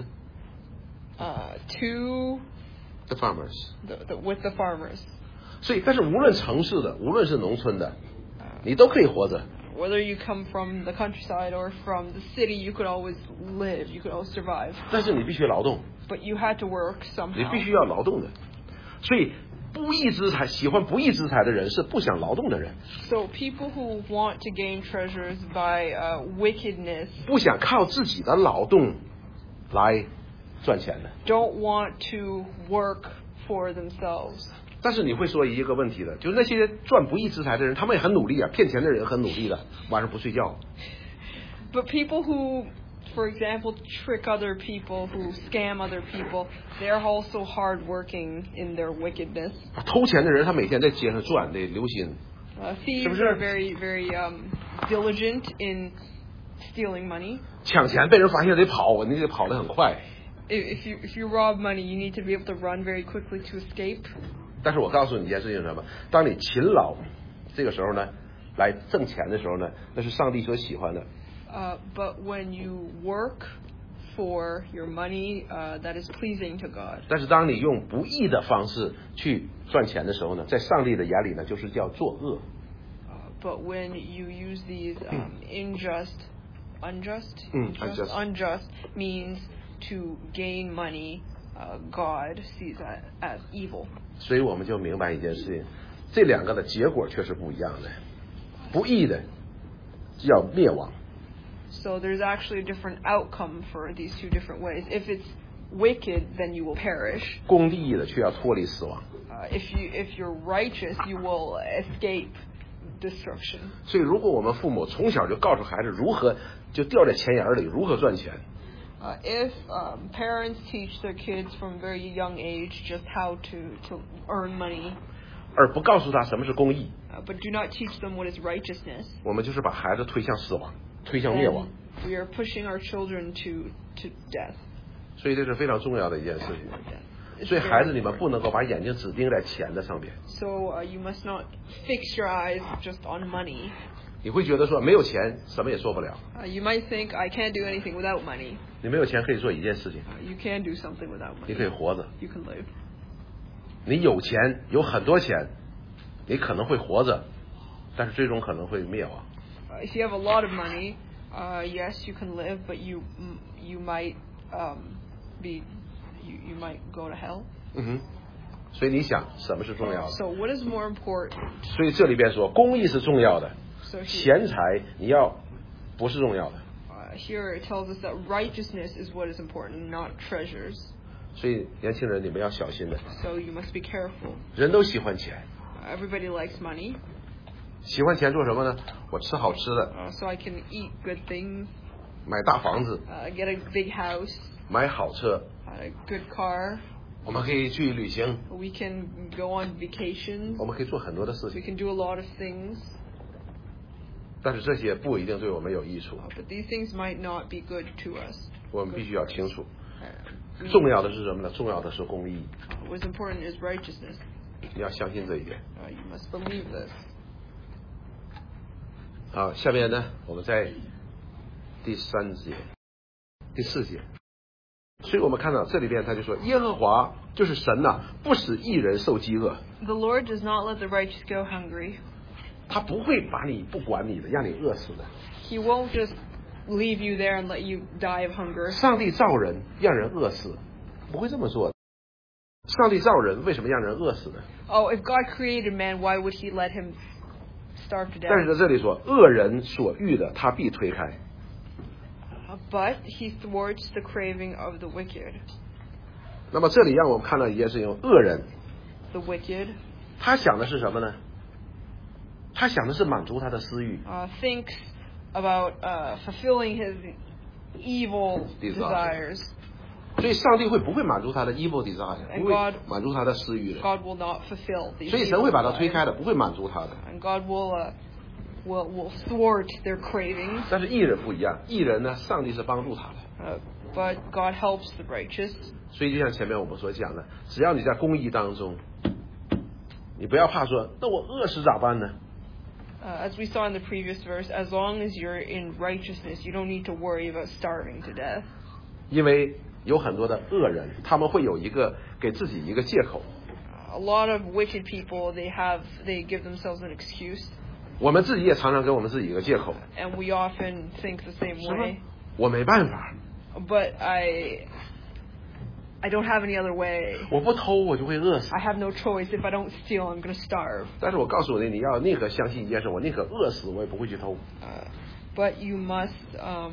uh, to The farmers. the, the, with the farmers. 所以，但是无论城市的，无论是农村的，你都可以活着。 Whether you come from the countryside or from the city, you could always live. You could always survive. 但是你必须劳动， But you had to work 你 somehow. 必须要劳动的。所以，不义之财，喜欢不义之财的人是不想劳动的人， So people who want to gain treasures by uh, wickedness 不想靠自己的劳动来赚钱的。 don't want to work for themselves. 但是你会说一个问题的，就是那些赚不义之财的人，他们也很努力啊，骗钱的人很努力的，晚上不睡觉。 But people who, for example, trick other people, who scam other people, they're also hardworking in their wickedness. 偷钱的人，他每天在街上转的，留心。 Uh, thieves 是不是？ are very, very um, diligent in stealing money. 抢钱被人发现得跑，你得跑得很快。 If if you if you rob money, you need to be able to run very quickly to escape. 但是我告诉你一件事情是什么？当你勤劳，这个时候呢，来挣钱的时候呢，那是上帝所喜欢的。 Uh, but when you work for your money, uh, that is pleasing to God. 但是当你用不义的方式去赚钱的时候呢，在上帝的眼里呢，就是叫作恶。 Uh, but when you use these um, unjust, unjust, Mm, unjust, unjust. unjust means to gain money, uh, God sees that as evil. 所以我们就明白一件事情，这两个的结果却是不一样的。不义的要灭亡， So there's actually a different outcome for these two different ways. If it's wicked, then you will perish. 公义的却要脱离死亡。 Uh, if you if you're righteous, you will escape destruction. 所以，如果我们父母从小就告诉孩子如何就掉在钱眼里，如何赚钱， Uh, if um, parents teach their kids from a very young age just how to, to earn money, 而不告诉他什么是公义， uh, but do not teach them what is righteousness, 我们就是把孩子推向死亡，推向灭亡。 then we are pushing our children to, to death. 所以这是非常重要的一件事情。 It's 所以孩子， very 你们不能够把眼睛只盯在钱的上边。 So uh, you must not fix your eyes just on money. 你会觉得说没有钱什么也做不了。 Uh, you might think I can't do anything without money. 你没有钱可以做一件事情， Uh, you can do something without 你可以 money. 活着。 You can live. 你有钱，有很多钱，你可能会活着，但是最终可能会灭亡。 Uh, if you have a lot of money, uh, yes, you can live, but you mm, you might um, be you, you might go to hell. 嗯哼。所以你想什么是重要的？ So what is more important? 所以这里边说公义是重要的， So here, 钱财你要不是重要的。 uh, here it tells us that righteousness is what is important, not treasures. 所以年轻人你们要小心的， So you must be careful. 人都喜欢钱， Uh, everybody likes money, 喜欢钱做什么呢？我吃好吃的， uh, so I can eat good things, 买大房子， uh, get a big house, 买好车， uh, a good car. 我们可以去旅行， We can go on vacations. 我们可以做很多的事 We 情， can do a lot of things. 但是这些不一定对我们有益处， Uh, but these things might not be good to us. 我们必须要清楚。 Uh, we- 重要的是什么呢？重要的是公义， uh, what's important is righteousness. 你要相信这一点。 Uh, you must believe this. 好，下面呢，我们在第三节、第四节，所以我们看到这里边他就说，耶和华就是神呐、不使一人受饥饿， The Lord does not let the righteous go hungry. 他不会把你不管你的，让你饿死的。 He won't just leave you there and let you die of hunger. 上帝造人让人饿死，不会这么做的。上帝造人为什么让人饿死呢？ Oh, if God created man, why would he let him starve to 但是 death? 在这里说，恶人所欲的，他必推开。 Uh, But he thwarts the craving of the wicked. 那么这里让我们看到一件事情，恶人 The wicked 他想的是什么呢？他想的是满足他的私欲。 uh, thinks about uh, fulfilling his evil Desires. desires. 所以上帝会不会满足他的 evil desire， And 不会 God- 满足他的私欲的。 God will not fulfill these 所以神 evil 会把他推开 desires. 的，不会满足他的。 And God will uh, will will thwart their cravings. 但是艺人不一样，艺人呢，上帝是帮助他的。 Uh, but God helps the righteous. 所以就像前面我们所讲的，只要你在公义当中，你不要怕说，那我饿死咋办呢？ Uh, as we saw in the previous verse, as long as you're in righteousness, you don't need to worry about starving to death. 因为有很多的恶人，他们会有一个给自己一个借口。 A lot of wicked people, they have they give themselves an excuse, 我们自己也常常给我们自己一个借口， and we often think the same 是吗 way. 我没办法， But I I don't have any other way. 我不偷我就会饿死。 I have no choice. If I don't steal, I'm going to starve. 但是我告诉你，你要宁可相信一件事，我宁可饿死，我也不会去偷。 Uh, but you must um,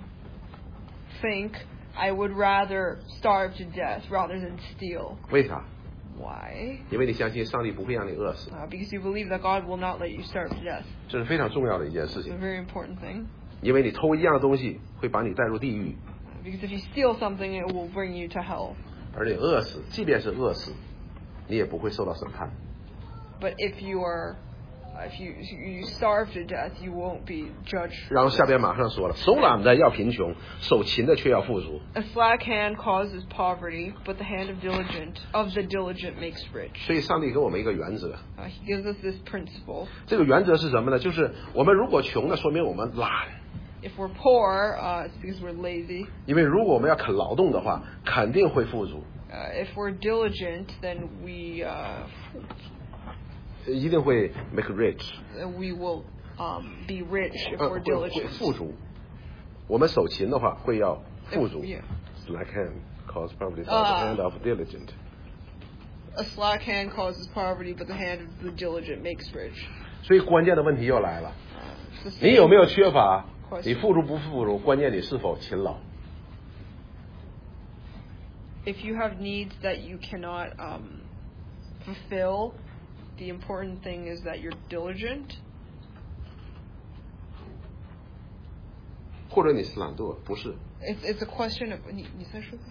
think, I would rather starve to death rather than steal. 为啥？ Why? 因为你相信上帝不会让你饿死， Uh, because you believe that God will not let you starve to death. 这是非常重要的一件事 It's a 情。 very important thing. 因为你偷一样东西，会把你带入地狱， Because if you steal something, it will bring you to hell. 而你饿死，即便是饿死，你也不会受到审判。 But if you are, uh, if you you starve to death, you won't be judged. 然后下边马上说了，手懒的要贫穷，手勤的却要富足。 A slack hand causes poverty, but the hand of diligent of the diligent makes rich. 所以上帝给我们一个原则， Uh, he gives us this principle. 这个原则是什么呢？就是我们如果穷的，说明我们懒。 If we're poor, uh, it's because we're lazy. 因为如果我们要肯劳动的话，肯定会富足， Uh, if we're diligent, then we uh, 一定会 make rich， we will um, be rich if 呃， we're 会会 diligent. 富足。我们手勤的话，会要富足。 If- yeah. Slack hand cause poverty, but the Ah. hand of diligent. A slack hand causes poverty, but the hand of the diligent makes rich. 所以关键的问题又来了， Uh, it's the 你有 same 没有缺乏？ question. 你富足不富足？关键你是否勤劳？ If you have needs that you cannot um, fulfill, the important thing is that you're diligent. 或者你是懒惰？不是。 It's it's a question of 你你在说？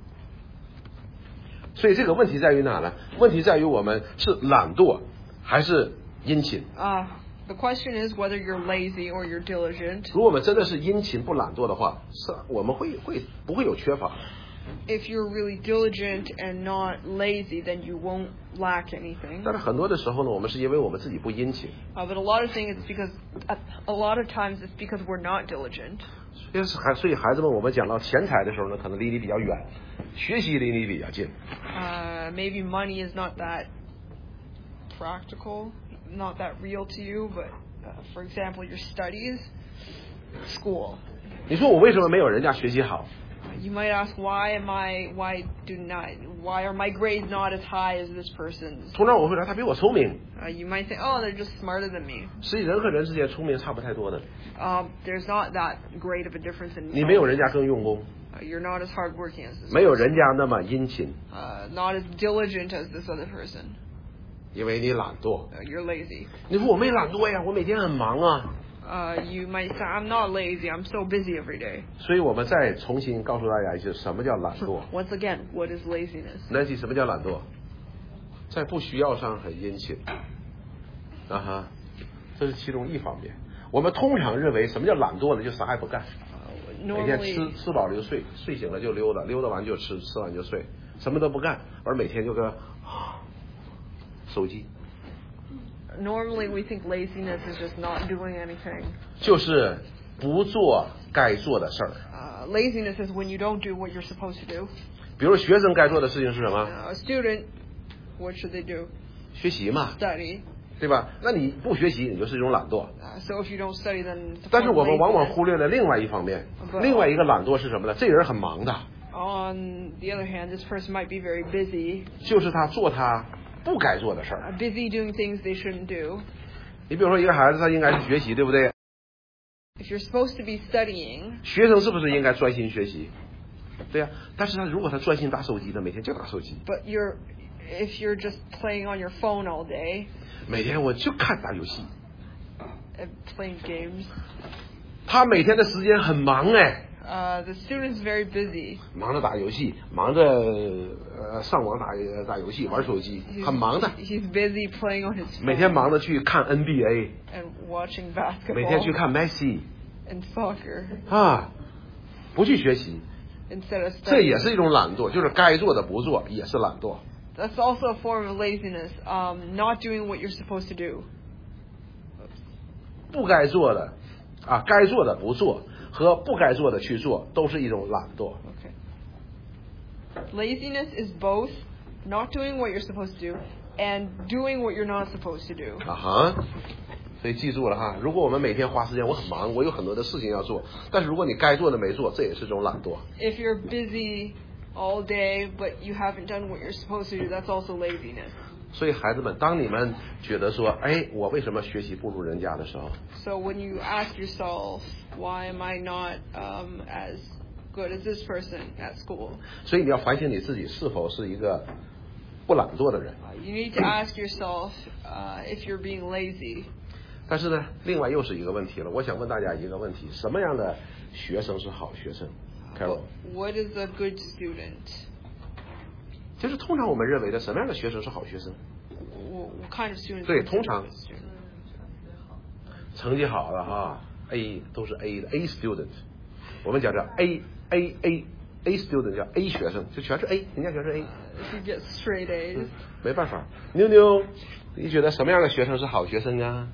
所以这个问题在于哪呢？问题在于我们是懒惰还是殷勤？ Uh, the question is whether you're lazy or you're diligent. 如果我们真的是殷勤不懒惰的话，是我们会会不会有缺乏？ if you're really diligent and not lazy, then you won't lack anything. 但是很多的时候呢，我们是因为我们自己不殷勤。 Uh, but a lot of things it's because a, a lot of times it's because we're not diligent. 所以孩所以孩子们，我们讲到钱财的时候呢，可能离你比较远，学习离你比较近。 Uh, maybe money is not that practical, not that real to you, but uh, for example, your studies, school. 你说我为什么没有人家学习好？ You might ask, why am I, why do not, why are my grades not as high as this person's? 通常我会说他比我聪明。 Uh, you might think, oh, they're just smarter than me. 实际人和人之间聪明差不太多的。 Um, there's not that great of a difference in. 你没有人家更用功， Uh, you're not as hardworking as this. 没有人家那么殷勤， Uh, not as diligent as this other person. 因为你懒惰。 Uh, you're lazy. 你说我没懒惰呀，我每天很忙啊。 Uh, you might say, I'm not lazy. I'm so busy every day. 所以我们再重新告诉大家一句，什么叫懒惰？ Once again, what is laziness? Nancy，什么叫懒惰？在不需要上很殷勤，啊哈，这是其中一方面。我们通常认为什么叫懒惰呢？就啥也不干， Uh, 每天 normally, 吃吃饱了就睡，睡醒了就溜达，溜达完就吃，吃完就睡，什么都不干，而每天就跟手机。 normally we think laziness is just not doing anything. 就是不做该做的事儿。 Uh, laziness is when you don't do what you're supposed to do. 比如学生该做的事情是什么？ Uh, a student, what should they do? 学习嘛， Study. 对吧？那你不学习，你就是一种懒惰。 Uh, so if you don't study, then it's a 但是 form 我 of 们往往 laziness. 忽略了另外一方面， But- 另外一个懒惰是什么呢？这人很忙的， On the other hand, this person might be very busy, 就是他做他不该做的事儿。 uh, busy doing things they shouldn't do. 你比如说一个孩子，他应该是学习，对不对？ If you're supposed to be studying, 学生是不是应该专心学习？对呀、但是他如果他专心打手机呢，每天就打手机， but you're, if you're just playing on your phone all day, 每天我就看打游戏。 and playing games, 他每天的时间很忙哎。 uh, the student's very busy. 忙着打游戏，忙着呃上网打打游戏，玩手机， He's, 很忙的。 he's busy playing on his phone 每天忙着去看 N B A， and watching 每天去 basketball 看 Messi and soccer 啊，不去学习， instead of 这 studying. 也是一种懒惰，就是该做的不做，也是懒惰。 That's also a form of laziness, um, not doing what you're supposed to do. 不该做的啊，该做的不做，和不该做的去做，都是一种懒惰。 Okay. Laziness is both not doing what you're supposed to do and doing what you're not supposed to do. 啊哈，所以记住了哈，如果我们每天花时间，我很忙，我有很多的事情要做，但是如果你该做的没做，这也是一种懒惰。 If you're busy all day but you haven't done what you're supposed to do, that's also laziness. 所以孩子们，当你们觉得说，哎，我为什么学习不如人家的时候， So when you ask yourself, why am I not um, as good as this person at school? 所以你要反省你自己是否是一个不懒惰的人。 Uh, you need to ask yourself uh, if you're being lazy. 但是呢，另外又是一个问题了。我想问大家一个问题：什么样的学生是好学生 ？Carol， What is a good student? 就是通常我们认为的什么样的学生是好学生？ What, what kind of student? 对， is a 通 good 常 student? 成绩好的哈 ，A 都是 A 的 A student，我们讲叫 A A A A student 叫 A 学生，就全是 A，人家全是 A。 If you get straight A's. 没办法，妞妞，你觉得什么样的学生是好学生啊？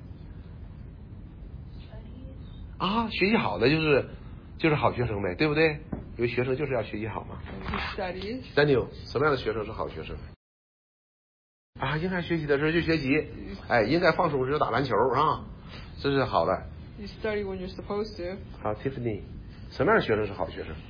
啊，学习好的就是就是好学生呗，对不对？因为学生就是要学习好嘛。 He studies. Daniel，什么样的学生是好学生？啊，应该学习的时候就学习，哎，应该放松时打篮球啊，这是好的。 You study when you're supposed to. 好 ，Tiffany，什么样的学生是好学生？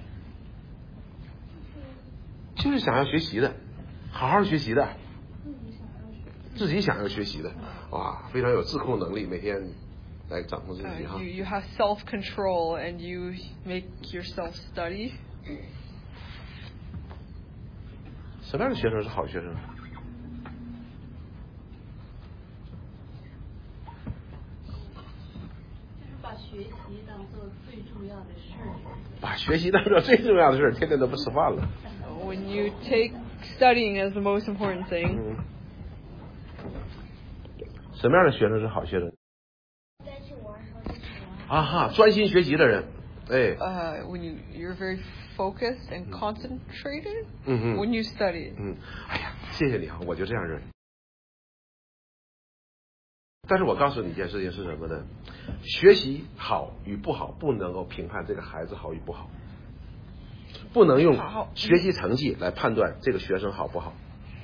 就是想要学习的，好好学习的，自己想要学习的，哇，非常有自控能力，每天来掌控自己 Uh, 哈 you,。you have self-control and you make yourself study. 什么样的学生是好学生？ 把学习当做最重要的事儿。 把学习当做最重要的事儿，天天都不吃饭了。 When you take studying as the most important thing, 嗯。什么样的学生是好学生？ 专心玩手机玩。 啊哈，专心学习的人，哎， uh, when you you're very focused and concentrated 嗯哼 when you study. 嗯，哎呀，谢谢你啊，我就这样认为。但是我告诉你一件事情是什么呢？学习好与不好不能够评判这个孩子好与不好，不能用学习成绩来判断这个学生好不好。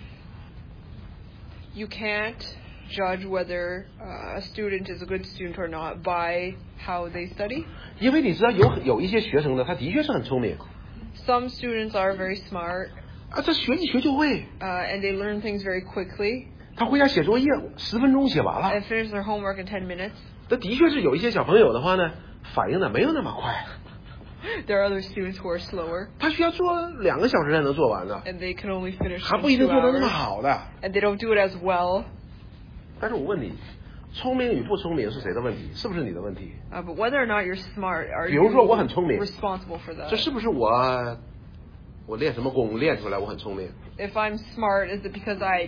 You can't judge whether uh, a student is a good student or not by how they study. 因为你知道有有一些学生呢，他的确是很聪明 Some students are very smart 啊，这学一学就会， uh, and they learn things very quickly 他回家写作业十分钟写完了。 and finish their homework in ten minutes. 这的确是有一些小朋友的话呢，反应的没有那么快， There are other students who are slower 他需要做两个小时才能做完的， and they can only finish 还 in 不一定 two 做得那么 hours 好的。 and they don't do it as well. 但是我问你，聪明与不聪明是谁的问题？是不是你的问题？ Uh, but whether or not you're smart, are 比如说我很 you 聪明， responsible for that? 这是不是我我练什么功练出来我很聪明？ If I'm smart, is it because I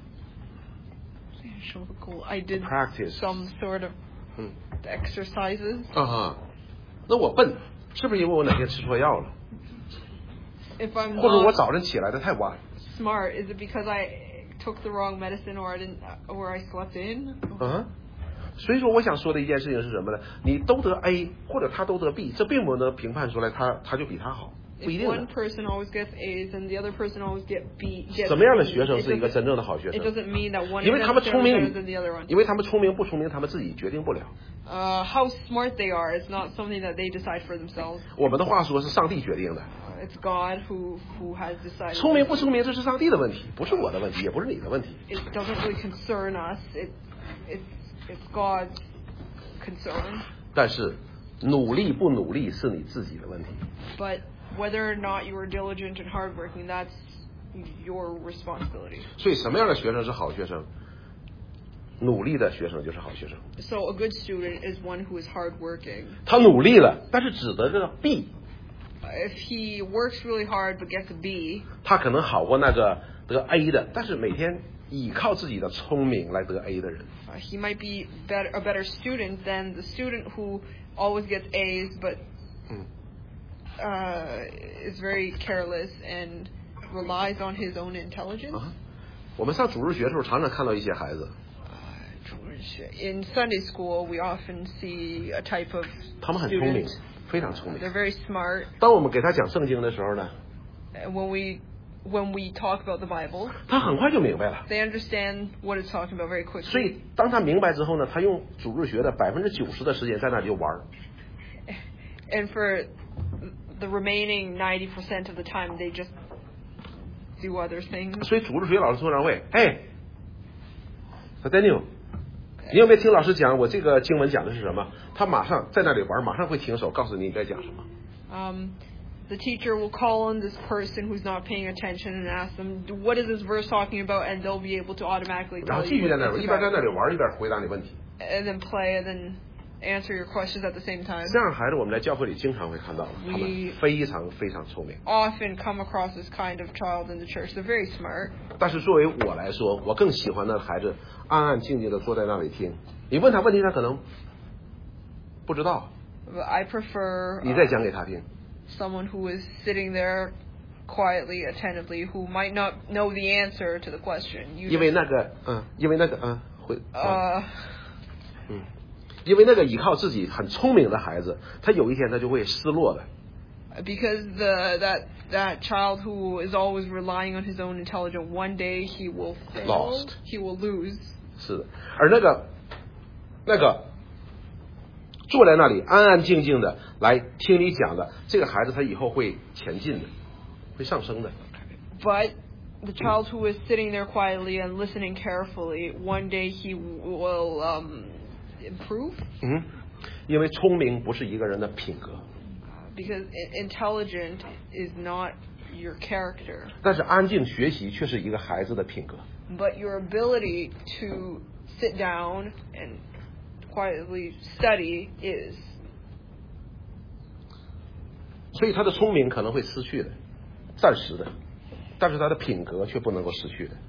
I did Practice. some sort of 嗯 exercises? 啊哈，那我笨，是不是因为我哪天吃错药了？ If I'm 或者我 not 早晨起来的太晚？ smart, is it because I took the wrong medicine or I didn't or I slept in? 嗯，所以说我想说的一件事情是什么呢？你都得 A 或者他都得 B， 这并不能评判出来他他就比他好，不一 If 定 one 的。 person always gets A's and the other person always get B, gets 什么样的 B, 学生 it 是一个 doesn't- 真正的好学 It 生？ doesn't mean that one 因 is 为他们聪 necessarily 明 better than the other one. 因为他们聪明不聪明，他们自己决定不了。 Uh, how smart they are is not something that they decide for themselves. 我们的话说是上帝决定的， It's God who who has decided. 聪明不聪明这是上帝的问题，不是我的问题，也不是你的问题。 It doesn't really concern us. It it's it's God's concern. 但是努力不努力是你自己的问题。 But whether or not you are diligent and hardworking, that's your responsibility. 所以什么样的学生是好学生？努力的学生就是好学生。 So a good student is one who is hardworking. 他努力了，但是只得这个 B， If he works really hard but gets a B, 他可能好过那个得 A 的，但是每天依靠自己的聪明来得 A 的人。 uh, he might be better, a better student than the student who always gets A's but 嗯， uh, is very careless and relies on his own intelligence. 啊，我们上主日学的时候常常看到一些孩子， In Sunday school, we often see a type of 他们很聪明 student.， 非常聪明。 They're very smart. 当我们给他讲圣经的时候呢， And when we when we talk about the Bible, 他很快就明白了。 they understand what it's talking about very 所 quickly. 以当他明白之后呢，他用主日学的百分之九十的时间在那里就玩儿。 And for the remaining ninety percent of the time, they just do other things. 所以主日学老师通常会，哎，小 Daniel， 你有没有听老师讲我这个经文讲的是什么？他马上在那里玩，马上会停手，告诉你你在讲什么。 Um, the teacher will call on this person who's not paying attention and ask them, "What is this verse talking about?" And they'll be able to automatically 然后 tell 继 you 续在 what 那儿 it's 一边在 about. 那里玩，一边回答你问题。 And then play and then answer your questions at the same time. 这样的孩子我们在教会里经常会看到，他们 We- 非常非常聪明。 Often come across this kind of child in the church. They're very smart. 但是作为我来说，我更喜欢那孩子安安静静的坐在那里听。你问他问题，他可能不知道， But I prefer 你再 uh, 讲给他听。 someone who is sitting there quietly, attentively, who might not know the answer to the question. You 因为 just- 那个，嗯，因为那个，嗯，会，嗯 uh, 嗯，因为那个依靠自己很聪明的孩子，他有一天他就会失落的。 because the that that child who is always relying on his own intelligence, one day he will fail. Lost. He will lose. 是的，而那个那个坐在那里安安静静的来听你讲的这个孩子，他以后会前进的，会上升的。 But the child who is sitting there quietly and listening carefully, one day he will um, improve. 嗯，因为聪明不是一个人的品格， Because i- intelligent is not your character, 但是安静学习却是一个孩子的品格。 but your ability to sit down and quietly study is. 所以他的聪明可能会失去的，暂时的，但是他的品格却不能够失去的。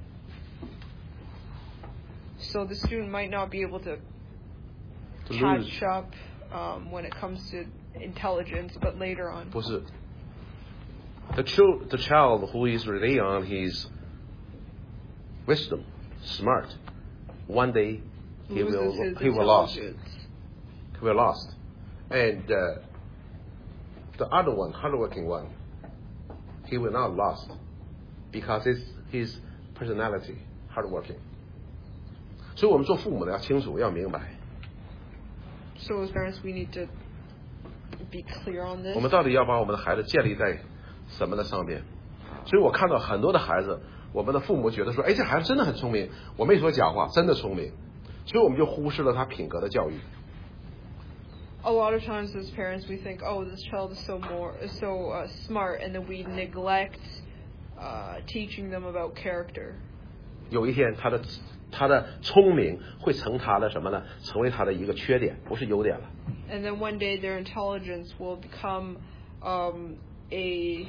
So the student might not be able to To catch up um, when it comes to intelligence, but later on. 不是， The child, the child who is relying on his wisdom, smart, one day he Loses will his he will lost. intelligence. He will lost. And uh, the other one, hardworking one, he will not lost because it's his personality, hardworking. 所以我们做父母的要清楚，要明白。 So as parents, we need to be clear on this. 我们到底要把我们的孩子建立在什么的上面？所以我看到很多的孩子，我们的父母觉得说，哎，这孩子真的很聪明，我没说假话，真的聪明，所以我们就忽视了他品格的教育。 A lot of times as parents, we think, oh, this child is so more so uh, smart, and then we neglect uh, teaching them about character. 有一天，他的他的聪明会成他的什么呢？成为他的一个缺点，不是优点了。 And then one day their intelligence will become um, a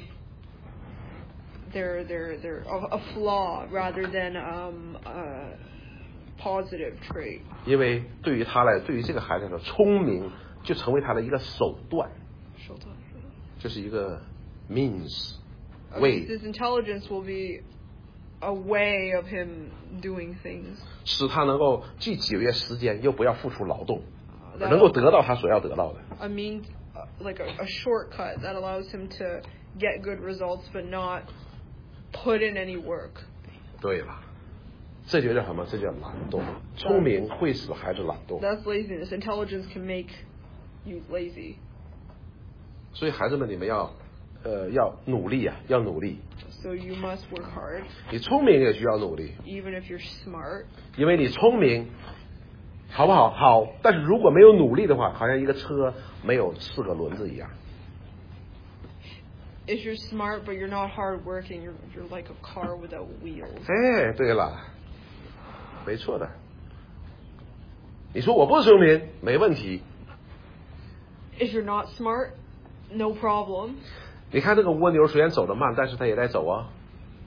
their their their a, a flaw rather than um, a positive trait. 因为对于他来，对于这个孩子来说，聪明就成为他的一个手段，就是一个 means Okay, way， his intelligence will be a way of him doing things. 使他能够既节约时间，又不要付出劳动， That 能够得到他所要得到的。 A means uh, like a, a shortcut that allows him to get good results, but not put in any work. 对了，这就叫什么？这叫懒惰。聪明会使孩子懒惰。 That's laziness. Intelligence can make you lazy. 所以孩子们，你们要呃要努力啊，要努力。 So you must work hard, 你聪明也需要努力， even if you're smart. 因为你聪明，好不好？好，但是如果没有努力的话，好像一个车没有四个轮子一样。 If you're smart but you're not hardworking, you're you're like a car without wheels. 哎，对了，没错的。你说我不聪明，没问题。 If you're not smart, no problem. 你看这个蜗牛虽然走得慢，但是它也在走啊。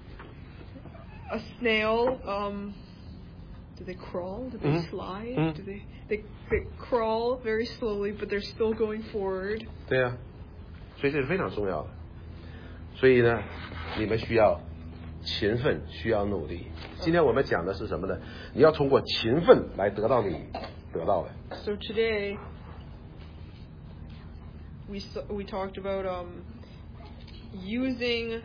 A snail, um, do they crawl? Do they Mhm. slide? Mhm. Do they, they they crawl very slowly, but they're still going forward. 对呀、所以这是非常重要的。所以呢，你们需要勤奋，需要努力。今天我们讲的是什么呢？你要通过勤奋来得到你得到的。 So today, we s- we talked about um using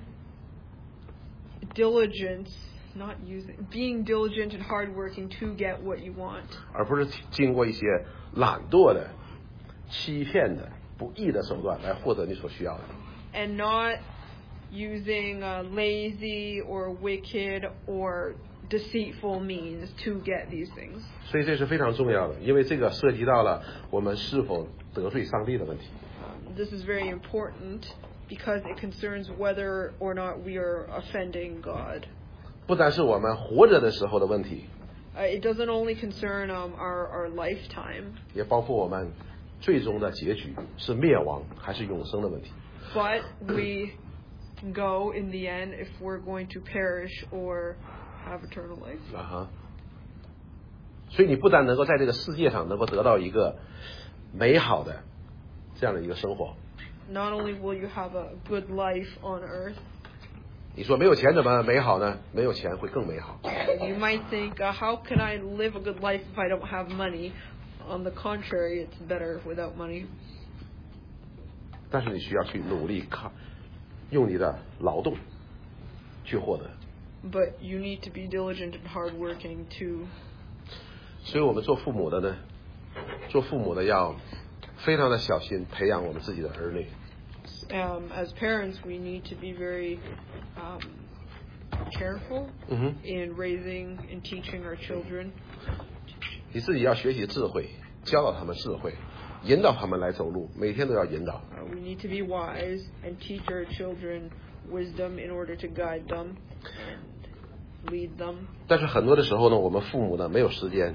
diligence, not using, being diligent and hardworking to get what you want. 而不是经过一些懒惰的、欺骗的、不义的手段来获得你所需要的。 And not using uh, lazy or wicked or deceitful means to get these things. 所以这是非常重要的，因为这个涉及到了我们是否得罪上帝的问题。 This is very important because it concerns whether or not we are offending God. 不单是我们活着的时候的问题， Uh, it doesn't only concern um, our, our lifetime, 也包括我们最终的结局是灭亡还是永生的问题。 but we go in the end if we're going to perish or have eternal life. 啊哈，所以你不但能够在这个世界上能够得到一个美好的这样的一个生活， Not only will you have a good life on earth, 你说没有钱怎么美好呢？没有钱会更美好。 you might think, uh, how can I live a good life if I don't have money? On the contrary, it's better without money. 但是你需要去努力靠，用你的劳动去获得。 But you need to be diligent and hardworking to. 所以我们做父母的呢，做父母的要非常的小心培养我们自己的儿女。 Um, as parents, we need to be very um, careful 嗯哼， in raising and teaching our children. 你自己要学习智慧，教导他们智慧，引导他们来走路，每天都要引导。 Uh, we need to be wise and teach our children wisdom in order to guide them and lead them. 但是很多的时候呢，我们父母呢没有时间，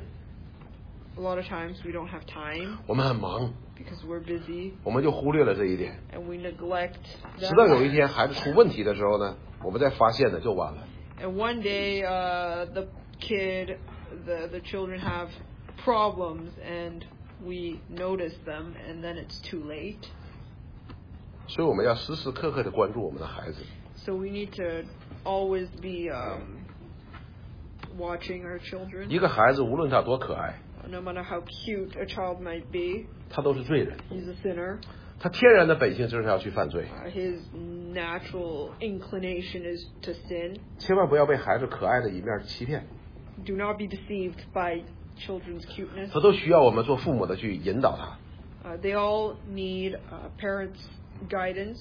A lot of times we don't have time 我们很忙， because we're busy 我们就忽略了这一点。 and we neglect 直到有一 that. 天孩子出问题的时候呢，我们再发现呢就晚了。 And one day, uh, the kid, the the children have problems, and we notice them, and then it's too late. 所以我们要时时刻刻的关注我们的孩子。 So we need to always be um, watching our children. 一个孩子无论他多可爱， No matter how cute a child might be, 他都是罪人。 he's a sinner. 他天然的本性就是要去犯罪， Uh, his natural inclination is to sin. 千万不要被孩子可爱的一面欺骗。 Do not be deceived by children's cuteness. 他都需要我们做父母的去引导他。 Uh, they all need uh, parents' guidance.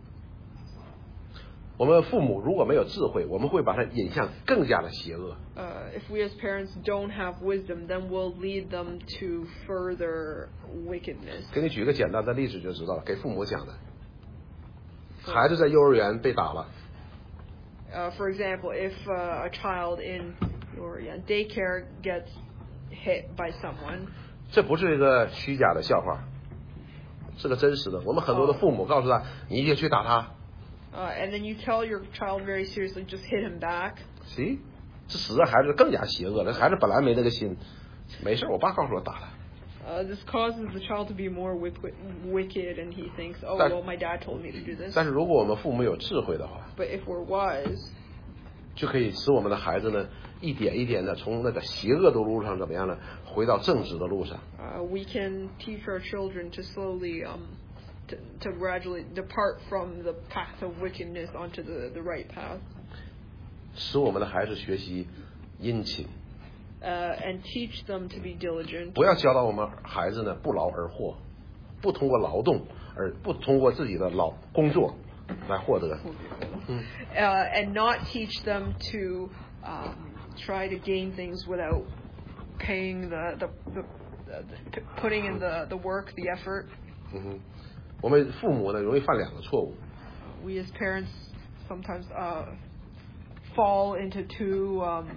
我们父母如果没有智慧，我们会把他引向更加的邪恶。 Uh, if we as parents don't have wisdom, then we'll lead them to further wickedness. 给你举个简单的例子就知道了，给父母讲的。孩子在幼儿园被打了， Uh, for example, if uh, a child in your yeah, daycare gets hit by someone, 这不是一个虚假的笑话，是个真实的。我们很多的父母告诉他，你一定去打他。 uh, and then you tell your child very seriously, just hit him back. 行，这使得孩子更加邪恶了。孩子本来没那个心，没事，我爸告诉我打他。 Uh, this causes the child to be more wicked, wicked, and he thinks, oh, That- well, my dad told me to do this. 但是如果我们父母有智慧的话， But if we're wise, 就可以使我们的孩子呢，一点一点的从那个邪恶的路上怎么样呢，回到正直的路上。 uh, we can teach our children to slowly, um, to, to gradually depart from the path of wickedness onto the, the right path. 使我们的孩子学习殷勤， Uh, and teach them to be diligent. 不要教导我们孩子呢不劳而获，不通过劳动而不通过自己的劳工作来获得。 Uh, and not teach them to um, try to gain things without paying the, the, the, the, the putting in the, the work, the effort. 嗯哼，我们父母呢容易犯两个错误， We as parents sometimes uh, fall into two. Um,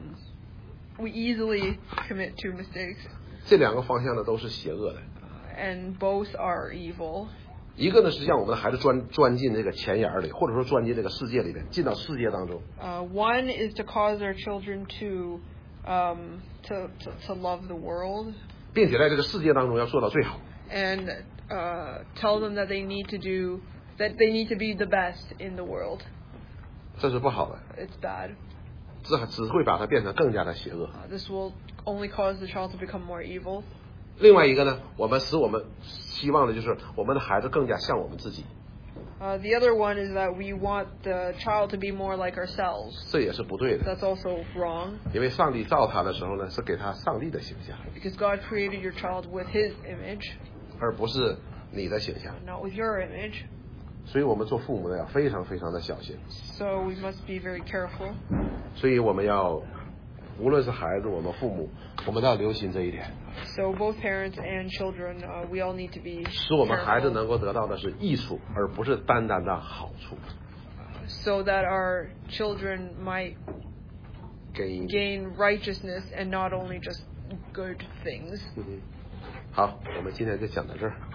we easily commit two mistakes, 这两个方向呢都是邪恶的。 and both are evil. 一个呢是让我们的孩子钻钻进这个钱眼里，或者说钻进这个世界里边，进到世界当中。 Uh, one is to cause our children to, um, to, to to love the world, 并且在这个世界当中要做到最好。 and uh, tell them that they need to do that they need to be the best in the world. 这是不好的， It's bad. 这只会把它变成更加的邪恶。 Uh, this will only cause the child to become more evil. 另外一个呢，我们使我们希望的就是我们的孩子更加像我们自己， Uh, the other one is that we want the child to be more like ourselves. 这也是不对的。 That's also wrong, 因为上帝造他的时候呢，是给他上帝的形象， because God created your child with His image, 而不是你的形象。 not with your image. 所以我们做父母的要非常非常的小心。 So we must be very careful. 所以我们要，无论是孩子，我们父母，我们都要留心这一点， So both parents and children, uh, we all need to be 使我们孩子 careful, 能够得到的是益处，而不是单单的好处。 so that our children might 给， gain righteousness and not only just good things. 嗯哼，好，我们今天就讲到这儿。